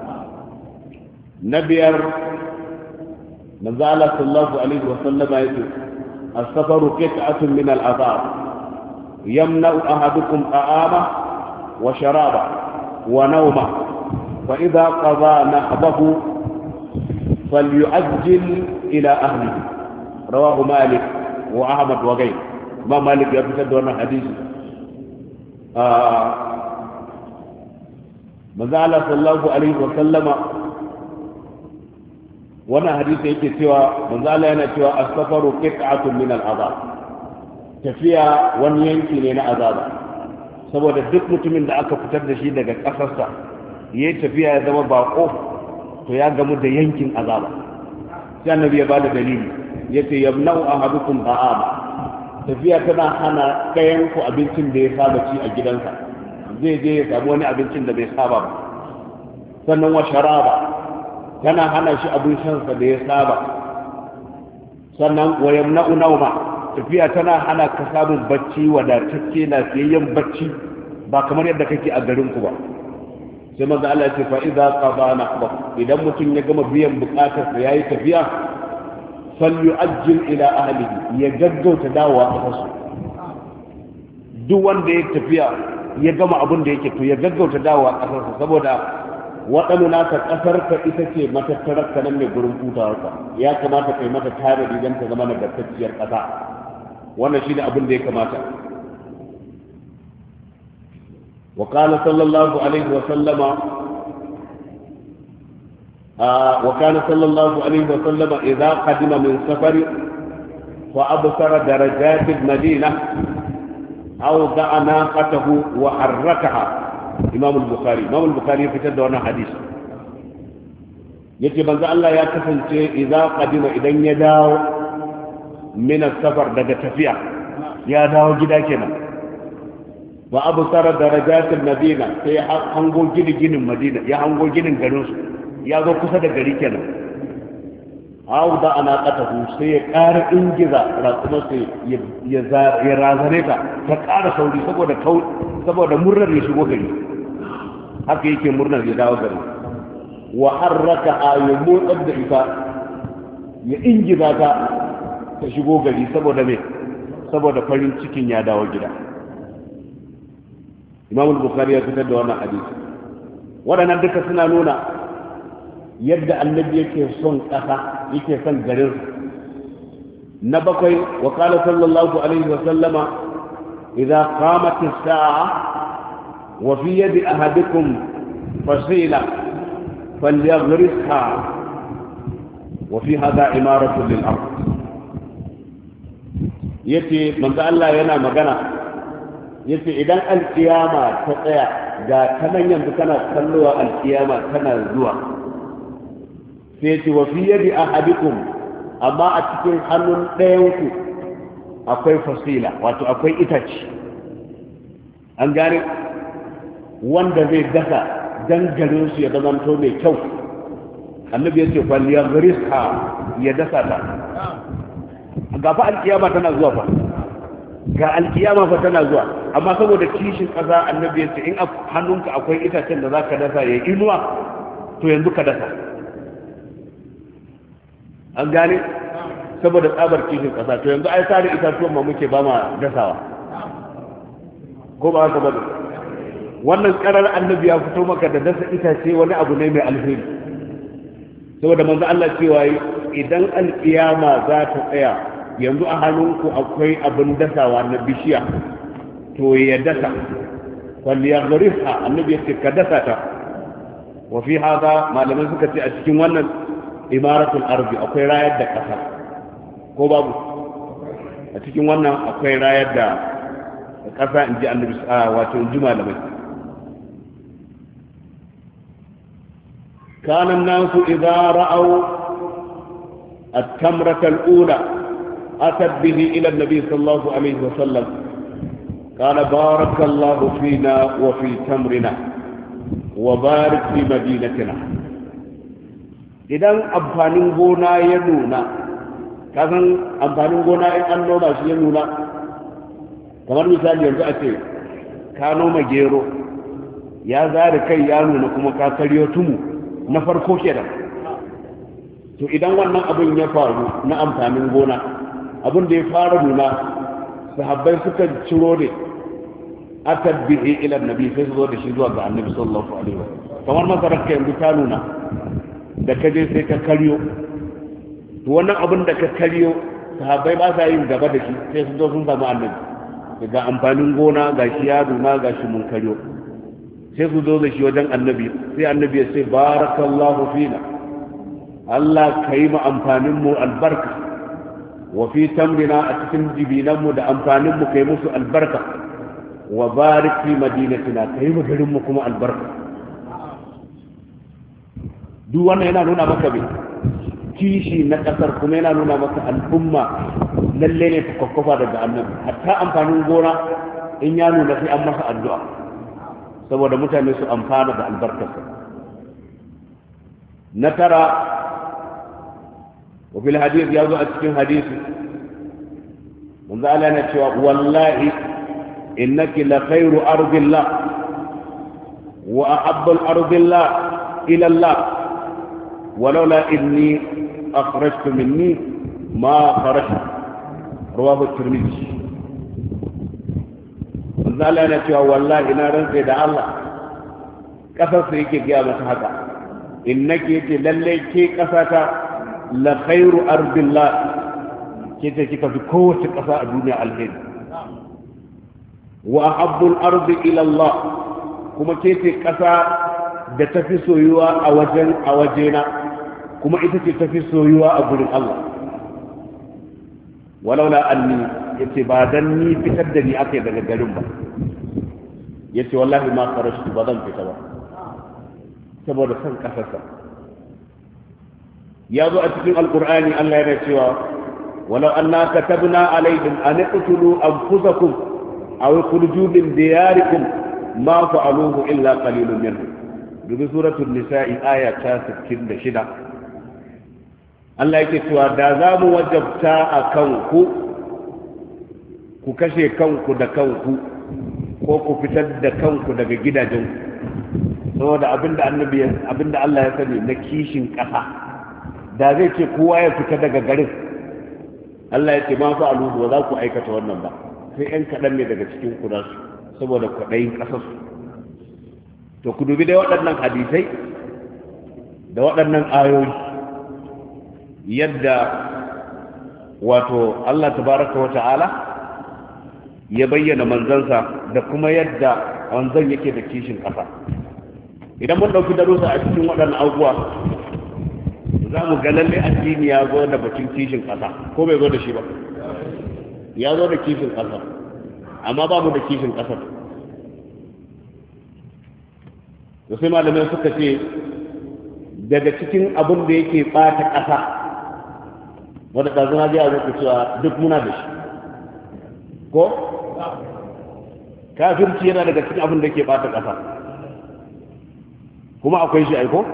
نبيار من ذا الله صلى الله عليه وسلم يقول السفر قطعة من العذاب يمنع أحدكم طعامه وشرابه ونومه، فإذا قضى نحبه فليؤجل إلى أهله. رواه مالك وأحمد وغيره. ما مالك يبتد وانا حديث من ذا الله صلى الله عليه وسلم wannan hadisi yake cewa manzo Allah yana cewa as-safaru qit'atun min al-azab, tafiya wani yanki ne na azaba. Saboda duk mutumin da aka fitar da shi daga kasarsa yayi tafiya ya zama bako, to ya gamu da yankin azaba. sai annabi ya bada dalili yace yamna'u ahadukum ta'ama, tafiya tana hana ɗayan ku abincin da ya saba ci a gidansa, zai je ya samu wani abincin da bai saba ba. sannan wa sharaba, tana hana shi abin shansa da ya saba. sannan wa yamna'u nauma, tafiya tana hana ka samun bacci wadatacce lafiyayyen bacci ba kamar yadda kake a garin ku ba. sai maza Allah ya ce fa idza qada nahba, idan mutum ya gama biyan bukatar sa yayi tafiya, falyu'ajjil ila ahlihi, ya gaggauta dawowa a kasu. duk wanda ya tafiya ya gama abin da yake to ya gaggauta dawowa a kasarsa, saboda waɗannan naka ƙasar ka ita ce matattarar ka nan mai gurin hutawar ka, ya kamata kai mata tanadi don ta zama nagartacciyar ƙasa. wannan shine abin da ya kamata. وقال صلى الله عليه وسلم وكان صلى الله عليه وسلم إذا قدم من سفر وأبصر درجات المدينة أوضع ناقته وحركها. إمام البخاري في تدونا حديث يجب أن الله يكفن إذا قدم إذن يداو من السفر دقى تفيع يداو جدا كنا wa abu sara darajatul madina, sai ya hango ginin madina, ya hango ginin garin su, ya zo kusa da gari kenan. Awu da ana katahu, sai ya ƙara ingiza ratsuma, sai ya razane ta ƙara sauri saboda murnar ya shigo gari. haka yake murnar ya dawo gari. wa harraka ya motsar da ita, ya ingiza ta shigo gari saboda farin cikin ya dawo gida. Imam al-Bukhari ya fitar da wannan hadisi. waɗannan duka suna nuna yadda annabi yake son ƙasa, yake son garin. na bakwai, wa qala sallallahu alaihi wa sallama idza qamat as-sa'a wa fi yadi ahadikum fasila falyaghrisha wa fi hadha imaratu lil ard. yace manzo Allah yana magana, yace idan alkiyama ta tsaya, ga kanan yanzu kana kallowa alkiyama tana zuwa, sai yace wa fi yadi ahadikum, amma a cikin hannun ɗayanku akwai fasila, wato akwai itace. an gane, wanda zai dasa dangarin su ya zamanto mai kyau. annabi yace falyaghrisha, ya dasa ta. ga fa alkiyama tana zuwa fa, ga alkiyama fa tana zuwa, amma saboda kishin ƙasa annabi ya ce in a hannunka akwai itacen da za ka dasa ya inuwa, to yanzu ka dasa. an gane, saboda tsabar kishin ƙasa, to yanzu ai sare itatuwan ma muke ba ma dasawa, ko ba haka ba? wannan karar annabi ya fito maka da dasa itace wani abu ne mai alheri, saboda manzo Allah cewa idan alkiyama za ta tsaya, yanzu a hannunku akwai abin dasawa na bishiya, to ya dasa. falyaghrisha, annabi ya ce ka dasa ta. wa fi hada, malamai suka ce a cikin wannan imaratul ardi akwai rayar da kasa, ko babu? a cikin wannan akwai rayar da kasa, in ji annabi, wato in ji malamai. kana nasu idza ra'aw at-tamrata al-ula أتت به إلى النبي صلى الله عليه وسلم قال بارك الله فينا وفي تمرنا وبارك في مدينتنا. idan amfanin gona ya nuna, kasan amfanin gona in an noma shi ya nuna, kamar misali yanzu a ce ka noma gero ya zare kai ya nuna kuma ka karyo tumu na farko kenan, to idan wannan abin ya faru na amfanin gona, abin da ya fara nuna, sahabbai suka ciro ne atad bihi ila annabi, sai su zo da shi zuwa ga annabi sallallahu alaihi wasallam. kamar masarar ka yanzu ta nuna, da ka je sai ka karyo, to wannan abin da ka karyo sahabbai ba sa yin gaba da shi, sai su zo sun samu annabi, daga amfanin gona ga shi ya nuna, ga shi mun karyo, sai su zo da shi wajen annabi, sai annabi ya ce barakallahu fina, Allah ka yi mu amfanin mu albarka, wa fi tamrina, a cikin jibinanmu da amfaninmu kai musu albarka, wa barik fi madinatina, kai mu garinmu kuma albarka. duk wannan yana nuna maka bai kishi na kasar, kuma yana nuna maka al'umma lalle ne ta kwakwafa daga annabi. Hatta amfanin gona in ya nuna sai an masa addu'a saboda mutane su amfana da albarkarsa. na tara wa fil hadith ya zo a cikin hadisi manzo Allah yana cewa wallahi innaki la khairu ardillah wa ahabbu al-ardillah ila Allah ولولا إني أخرجت مني ما خرجت رواه الترمذي. قال أنا شو والله إن رزق الله كفر فيك يا مسحك إنك للي كي كفاك لخير أرض الله كي تكيك في قوة كفاء الدنيا الهند وأحب الأرض إلى الله كما كي كفاء da tafi soyuwa a wajena kuma ita ce tafi soyuwa a gurin Allah. walaula anni yace ba dan ni fitar da ni akai daga garin ba, yace wallahi ma kharashtu ba zan fita ba saboda san kasarsa. ya zo a cikin alqur'ani Allah yana cewa walau anna katabna alaihim an iqtulu anfusakum aw khruju min diyarikum ma fa'aluhu illa qalilun minhum. dubi suratul nisa'i aya ta 66 Allah yake cewa da za mu wajabta a kanku ku kashe kanku da kanku ko ku fitar da kanku daga gidajenku saboda abinda Allah ya sani na kishin ƙasa, da zai ce kowa ya fita daga garin, Allah ya ce ma fa aluhu ba za ku aikata wannan ba sai ɗan kaɗan ne daga cikin ku nasu saboda kwaɗayin ƙasarsu. to ku dubi dai waɗannan hadisai da waɗannan ayoyi yadda wato Allah tabaraka wa ta'ala ya bayyana manzansa da kuma yadda manzan yake da kishin ƙasa. idan mun ɗauki darussa a cikin waɗannan abubuwa za mu ga lalle addini ya zo da batun kishin ƙasa, ko bai zo da shi ba? ya zo da kishin ƙasa, amma ba mu da kishin ƙasar. da sai malamai suka ce daga cikin abin da yake ɓata ƙasa, wadda ɗazuna zai zo cewa duk muna da shi, ko kafirci yana daga cikin abin da yake ɓata ƙasa, kuma akwai shi aiko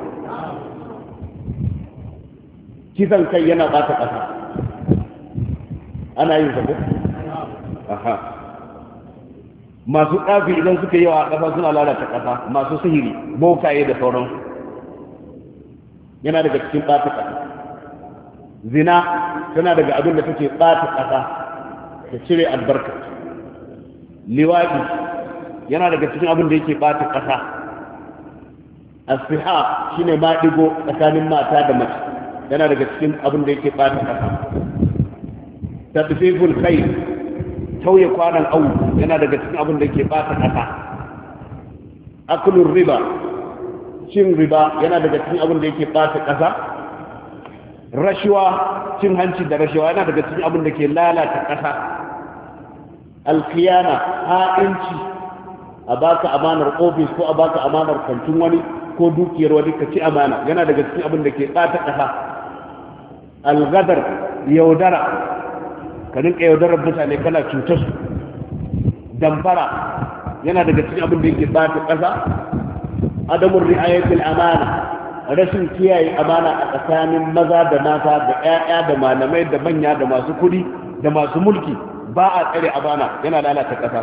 kisan kai yana ɓata ƙasa, ana yin sa ko aha masu ƙafi idan suka yi wa ƙasa suna lalata ƙasa, masu sihiri bokaye da sauransu yana daga cikin ɓata ƙasa. zina tana daga abin da take ɓata ƙasa ta cire albarka. liwaɗi yana daga cikin abin da yake ɓata ƙasa. asiha shine maɗigo tsakanin mata da mace, yana daga cikin abin da yake ɓata ƙasa. tadfiful khair tauye kwanan awu yana daga cikin abin da ke bata kasa. akulur riba cin riba yana daga cikin abin da yake bata kasa. rashuwa cin hanci da rashawa yana daga cikin abin da ke lalata kasa. alkhiyana ha'inci a baka amanar ofis ko a baka amanar kantin wani ko dukiyar wani ka ci amana yana daga cikin abin da ke bata kasa. algadar yaudara ka rinka yaudarar mutane kana cutar su. damfara yana daga cikin abin da yake bata ƙasa. adamun ri'ayatul amana rashin kiyaye amana a tsakanin maza da mata da ƴaƴa da malamai da manya da masu kuɗi da masu mulki ba a tsare amana yana lalata ƙasa.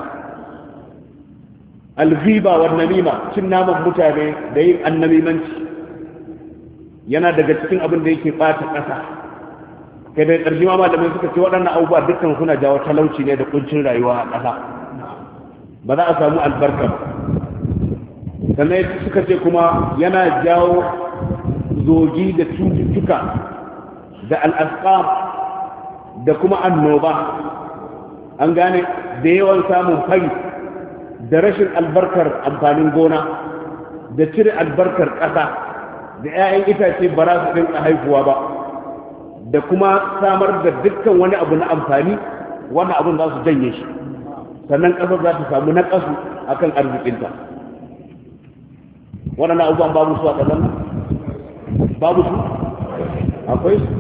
alghiba wa namima cin naman mutane da yin annamimanci yana daga cikin abin da yake bata ƙasa. kai da ƙarshe ma malamai suka ce waɗannan abubuwa dukkan suna jawo talauci ne da kuncin rayuwa a ƙasa, ba za a samu albarka ba. sannan suka ce kuma yana jawo zogi da cututtuka da al'asqam da kuma annoba. an gane da yawan samun fari da rashin albarkar amfanin gona da cire albarkar ƙasa da 'ya'yan itace ba za su dinga haihuwa ba, da kuma samar da dukkan wani abu na amfani wani abun za su janye shi, sannan ƙasar za ta samu naƙasu a kan arzikinta. waɗannan abubuwan babu su a ƙasar nan babu su akwai su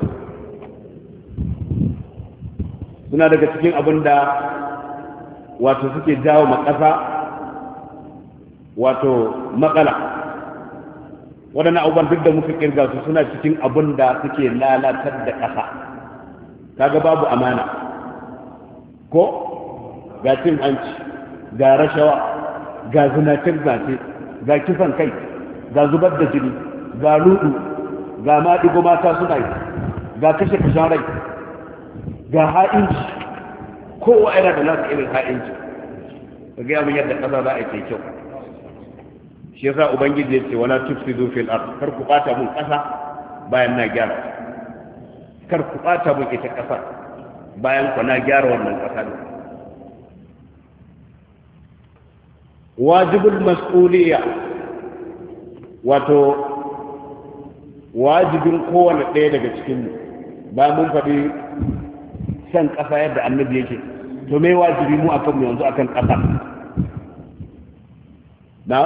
suna daga cikin abin da wato suke jawo makasa wato matsala waɗannan abubuwan duk da muka kirga su suna cikin abin da suke lalatar da ƙasa kaga babu amana ko ga cin hanci ga rashawa ga zinacin zace ga kisan kai ga zubar da jini ga rudu ga maɗigo mata suna yi ga kashe kashen rai ga ha'inci kowa yana da nasu irin ha'inci ga gaya mun yadda ƙasa za a ke kyau shi yasa ubangiji ya ce wala tufsidu fil ard kar ku bata mun ƙasa bayan na gyara kar ku bata mun ita ƙasa bayan ku na gyara wannan ƙasa ne wajibul mas'uliyya wato wajibin kowane ɗaya daga cikin mu ba mun faɗi san ƙasa yadda annabi yake to me wajibi mu akan mu yanzu akan ƙasa na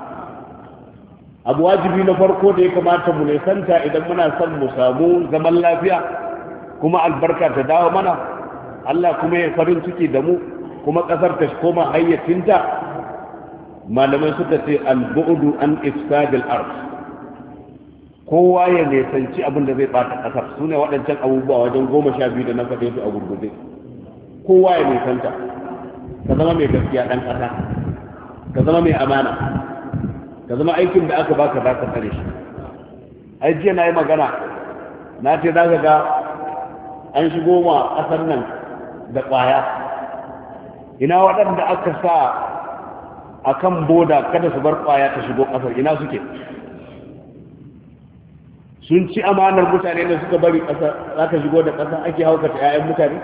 abu wajibi na farko da ya kamata mu nisanta idan muna son mu samu zaman lafiya kuma albarka ta dawo mana Allah kuma ya farin ciki da mu kuma ƙasar ta koma hayyacinta malamai suka ce al-bu'du an ifsad al-ard kowa ya nisanci abin da zai bata ƙasar sune waɗancan abubuwa wajen 12 da na faɗe su a gurgurde kowa ya nisanta ka zama mai gaskiya ɗan ƙasa ka zama mai amana ka zama aikin da aka baka za ka tsare shi ai jiya na yi magana na ce za ka ga an shigo ma ƙasar nan da ƙwaya ina waɗanda aka sa a kan boda kada su bar ƙwaya ta shigo ƙasar ina suke sun ci amanar mutane da suka bari ƙasa za ka shigo da ƙasa ake haukata 'ya'yan mutane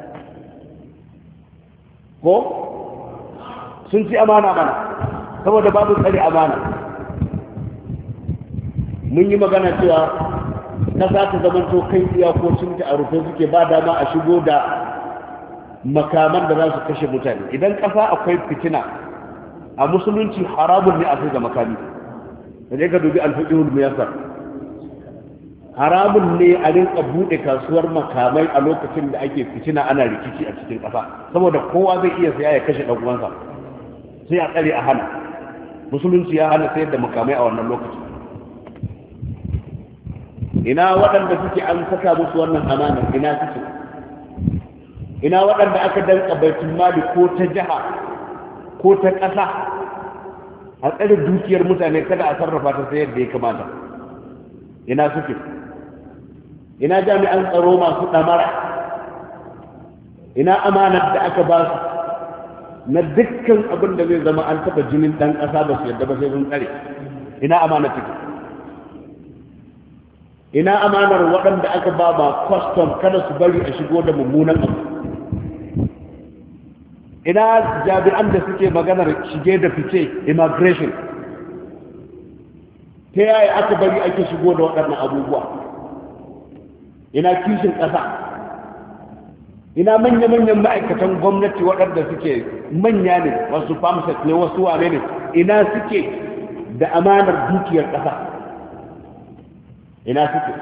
ko sun ci amana mana saboda babu tsari amana mun yi magana cewa ƙasa ta zama to kai iyakocin ta a rufe suke ba dama a shigo da makaman da za su kashe mutane idan ƙasa akwai fitina a musulunci haramun ne a sai da makami da ka dubi alfiqhul muyassar haramun ne a rinka bude kasuwar makamai a lokacin da ake fitina ana rikici a cikin ƙasa saboda kowa zai iya saya ya kashe ɗan uwansa sai a tsare a hana musulunci ya hana sayar da makamai a wannan lokacin ina waɗanda suke an saka musu wannan amanar ina suke ina waɗanda aka danka baitul mali ko ta jiha ko ta ƙasa a tsare dukiyar mutane kada a sarrafa ta sayar da ya kamata ina suke ina jami'an tsaro masu ɗamara ina amanar da aka ba su na dukkan abin da zai zama an taɓa jinin ɗan ƙasa ba su yadda ba sai sun tsare ina amanar take ina amanar waɗanda aka ba ma custom kada su bari a shigo da mummunan abu ina jami'an da suke maganar shige da fice immigration ta yaya aka bari ake shigo da waɗannan abubuwa ina kishin ƙasa ina manya-manyan ma'aikatan gwamnati waɗanda suke manya ne wasu famsat ne wasu wane ne ina suke da amanar dukiyar ƙasa ina suke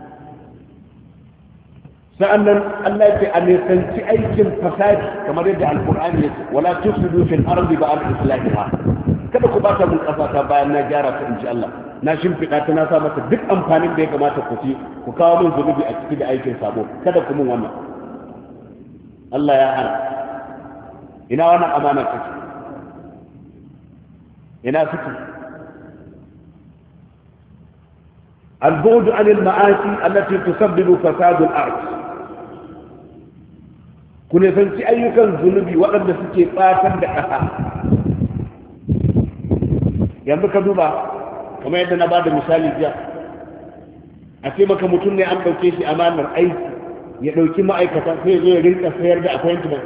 sa'annan Allah ya ce a nisanci aikin fasadi kamar yadda alkur'ani ya ce wala tufsidu fil ardi ba'da islahiha kada ku bata mun ƙasa ta bayan na gyara ta insha Allah na shimfiɗa ta na sa mata duk amfanin da ya kamata ku ci ku kawo min zunubi a ciki da aikin sabo kada ku mun wannan Allah ya hana ina wannan amana take ina suke البعد عن المعاصي التي تسبب فساد الأرض ku nisanci ayyukan zunubi waɗanda suke ɓatar da ƙasa yanzu ka duba kamar yadda na ba da misali jiya a ce maka mutum ne an ɗauke shi amanar aiki ya ɗauki ma'aikata sai ya zo ya rinka sayar da appointment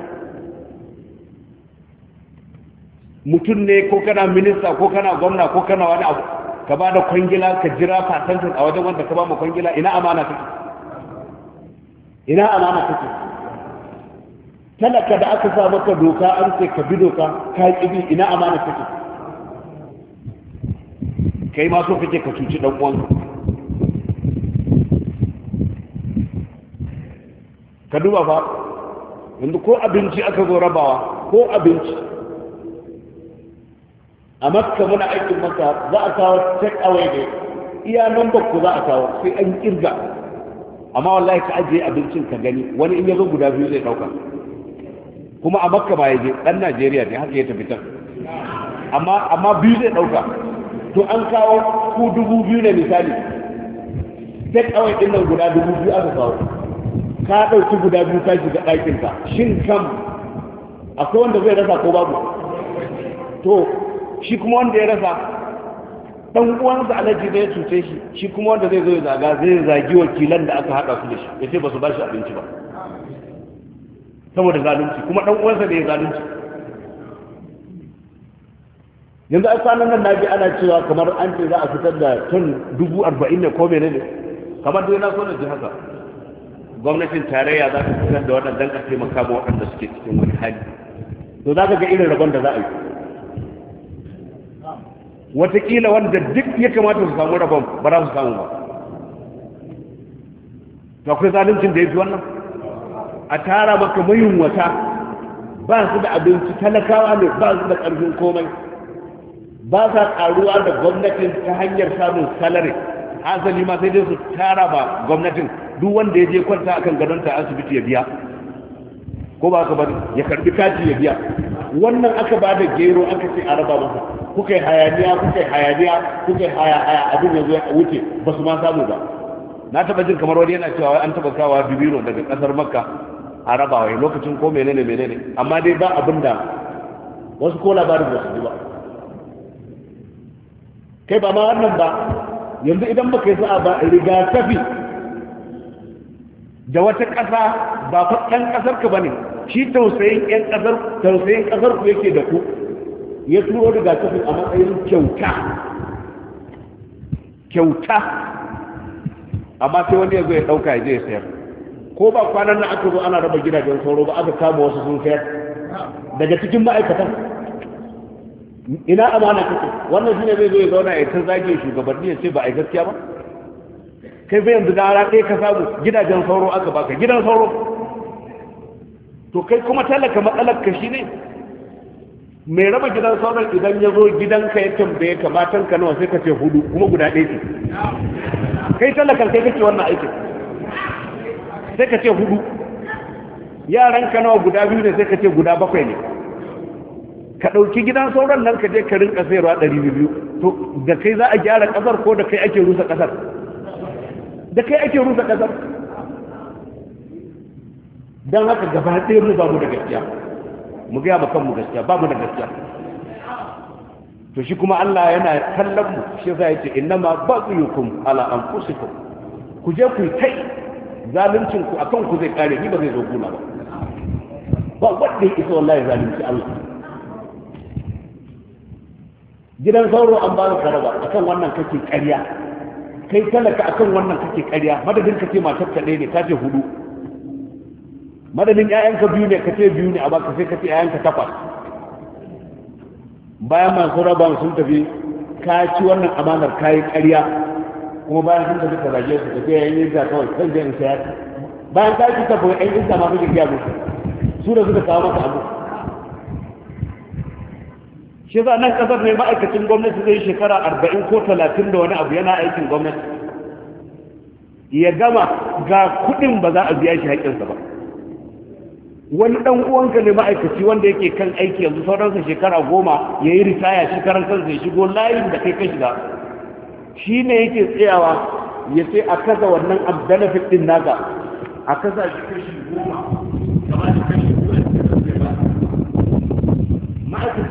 mutum ne ko kana minista ko kana gwamna ko kana wani abu ka ba da kwangila ka jira fasantin a wajen wanda ka ba ma kwangila ina amana take ina amana take talaka da aka sa maka doka an ce ka bi doka ka yi bi ina amana take kai ma so kake ka cuci dan uwanka ka duba fa yanzu ko abinci aka zo rabawa ko abinci a Makka muna aikin maka za a kawo take away ne iya number ku za a kawo sai an kirga amma wallahi ka ajiye abincin ka gani wani in yazo guda biyu zai dauka kuma a Makka ba yaje dan Najeriya ne haka ya tafi ta amma biyu zai dauka to an kawo ku 2000 ne misali take away din nan guda 2000 aka kawo ka dauki guda biyu ka shiga ɗakin ka shin kam akwai wanda zai rasa ko babu to shi kuma wanda ya rasa dan uwansa alaji da ya cuce shi shi kuma wanda zai zo ya zaga zai zagi wakilan da aka haɗa su da shi ya ce ba su ba shi abinci ba saboda zalunci kuma dan uwansa da ya zalunci yanzu a kwanan nan na bi ana cewa kamar an ce za a fitar da ton 40,000 ne ko mene ne kamar dai na so na ji haka gwamnatin tarayya za ta fitar da wannan dan a taimaka ma waɗanda suke cikin wani hali to za ka ga irin rabon da za a yi watakila wanda duk ya kamata su samu rabon ba za su samu ba to akwai zaluncin da ya fi wannan a tara maka mayunwata ba su da abinci talakawa ne ba su da ƙarfin komai ba sa ƙaruwa da gwamnatin ta hanyar samun salari hasali ma sai dai su tara ba gwamnatin duk wanda ya je kwanta akan gadonta asibiti ya biya ko ba ka bari ya karbi kati ya biya wannan aka ba da gero aka ce a raba masa kuka yi hayaniya kuka yi haya abin yanzu ya wuce ba su ma samu ba na taba jin kamar wani yana cewa an taba kawo bibiro daga kasar Makka a raba wai lokacin ko menene amma dai ba abin da wasu ko labarin ba su ji ba kai ba ma wannan ba yanzu idan baka yi sa'a ba rigakafi da wata ƙasa ba fa ɗan ƙasar ka bane shi tausayin ƙasar ku yake da ku ya turo rigakafin a matsayin kyauta amma sai wani ya zo ya ɗauka ya je ya sayar ko ba kwanan nan aka zo ana raba gidajen sauro ba aka kama wasu sun sayar daga cikin ma'aikatan ina amana kake wannan shine zai zo ya zauna ya ta zage shugabanni ya ce ba a yi gaskiya ba kai bai yanzu gara ɗaya ka samu gidajen sauro aka baka gidan sauro to kai kuma talaka matsalar ka shi ne mai raba gidan sauran idan ya zo gidanka ya tambaye ka matan ka nawa sai ka ce 4 kuma guda ɗaya ce kai talakan kai kake wannan aikin sai ka ce 4 yaran ka nawa guda 2 ne sai ka ce guda 7 ne ka ɗauki gidan sauran nan ka je ka rinka sayarwa 200 to da kai za a gyara ƙasar ko da kai ake rusa ƙasar da kai ake rusa ƙasar don haka gaba ɗaya mu ba mu da gaskiya mu gaya ma kanmu gaskiya ba mu da gaskiya to shi kuma Allah yana kallon mu shi zai ce innama baghyukum ala anfusikum ku je ku tai zaluncin ku akan ku zai kare ni ba zai zo kuna ba wanda ya isa wallahi zalunci Allah gidan sauro an ba ka raba akan wannan kake ƙarya kai talaka akan wannan kake ƙarya madadin kace matar ka ɗaya ne ka ce 4 madadin ƴaƴanka 2 ne kace 2 ne a baka sai kace ƴaƴanka 8 bayan masu raba sun tafi ka ci wannan amanar kayi ƙarya kuma bayan sun tafi karaje su tafi yayin yinka kawai kan je in sayar bayan ka ci tafi ƴan insa ma suke giya musu su da suka kawo maka abu shi za nan kasar ne ma'aikacin gwamnati zai shekara 40 ko 30 da wani abu yana aikin gwamnati ya gama ga kudin ba za a biya shi haƙƙinsa ba wani dan uwanka ne ma'aikaci wanda yake kan aiki yanzu sauransa shekara 10 ya yi ritaya shekaran kansa ya shigo layin da kai ka shiga shi ne yake tsayawa ya ce a kaza wannan benefit din naka a kaza shi kashi 10 gaba da kashi 10 ma'aikaci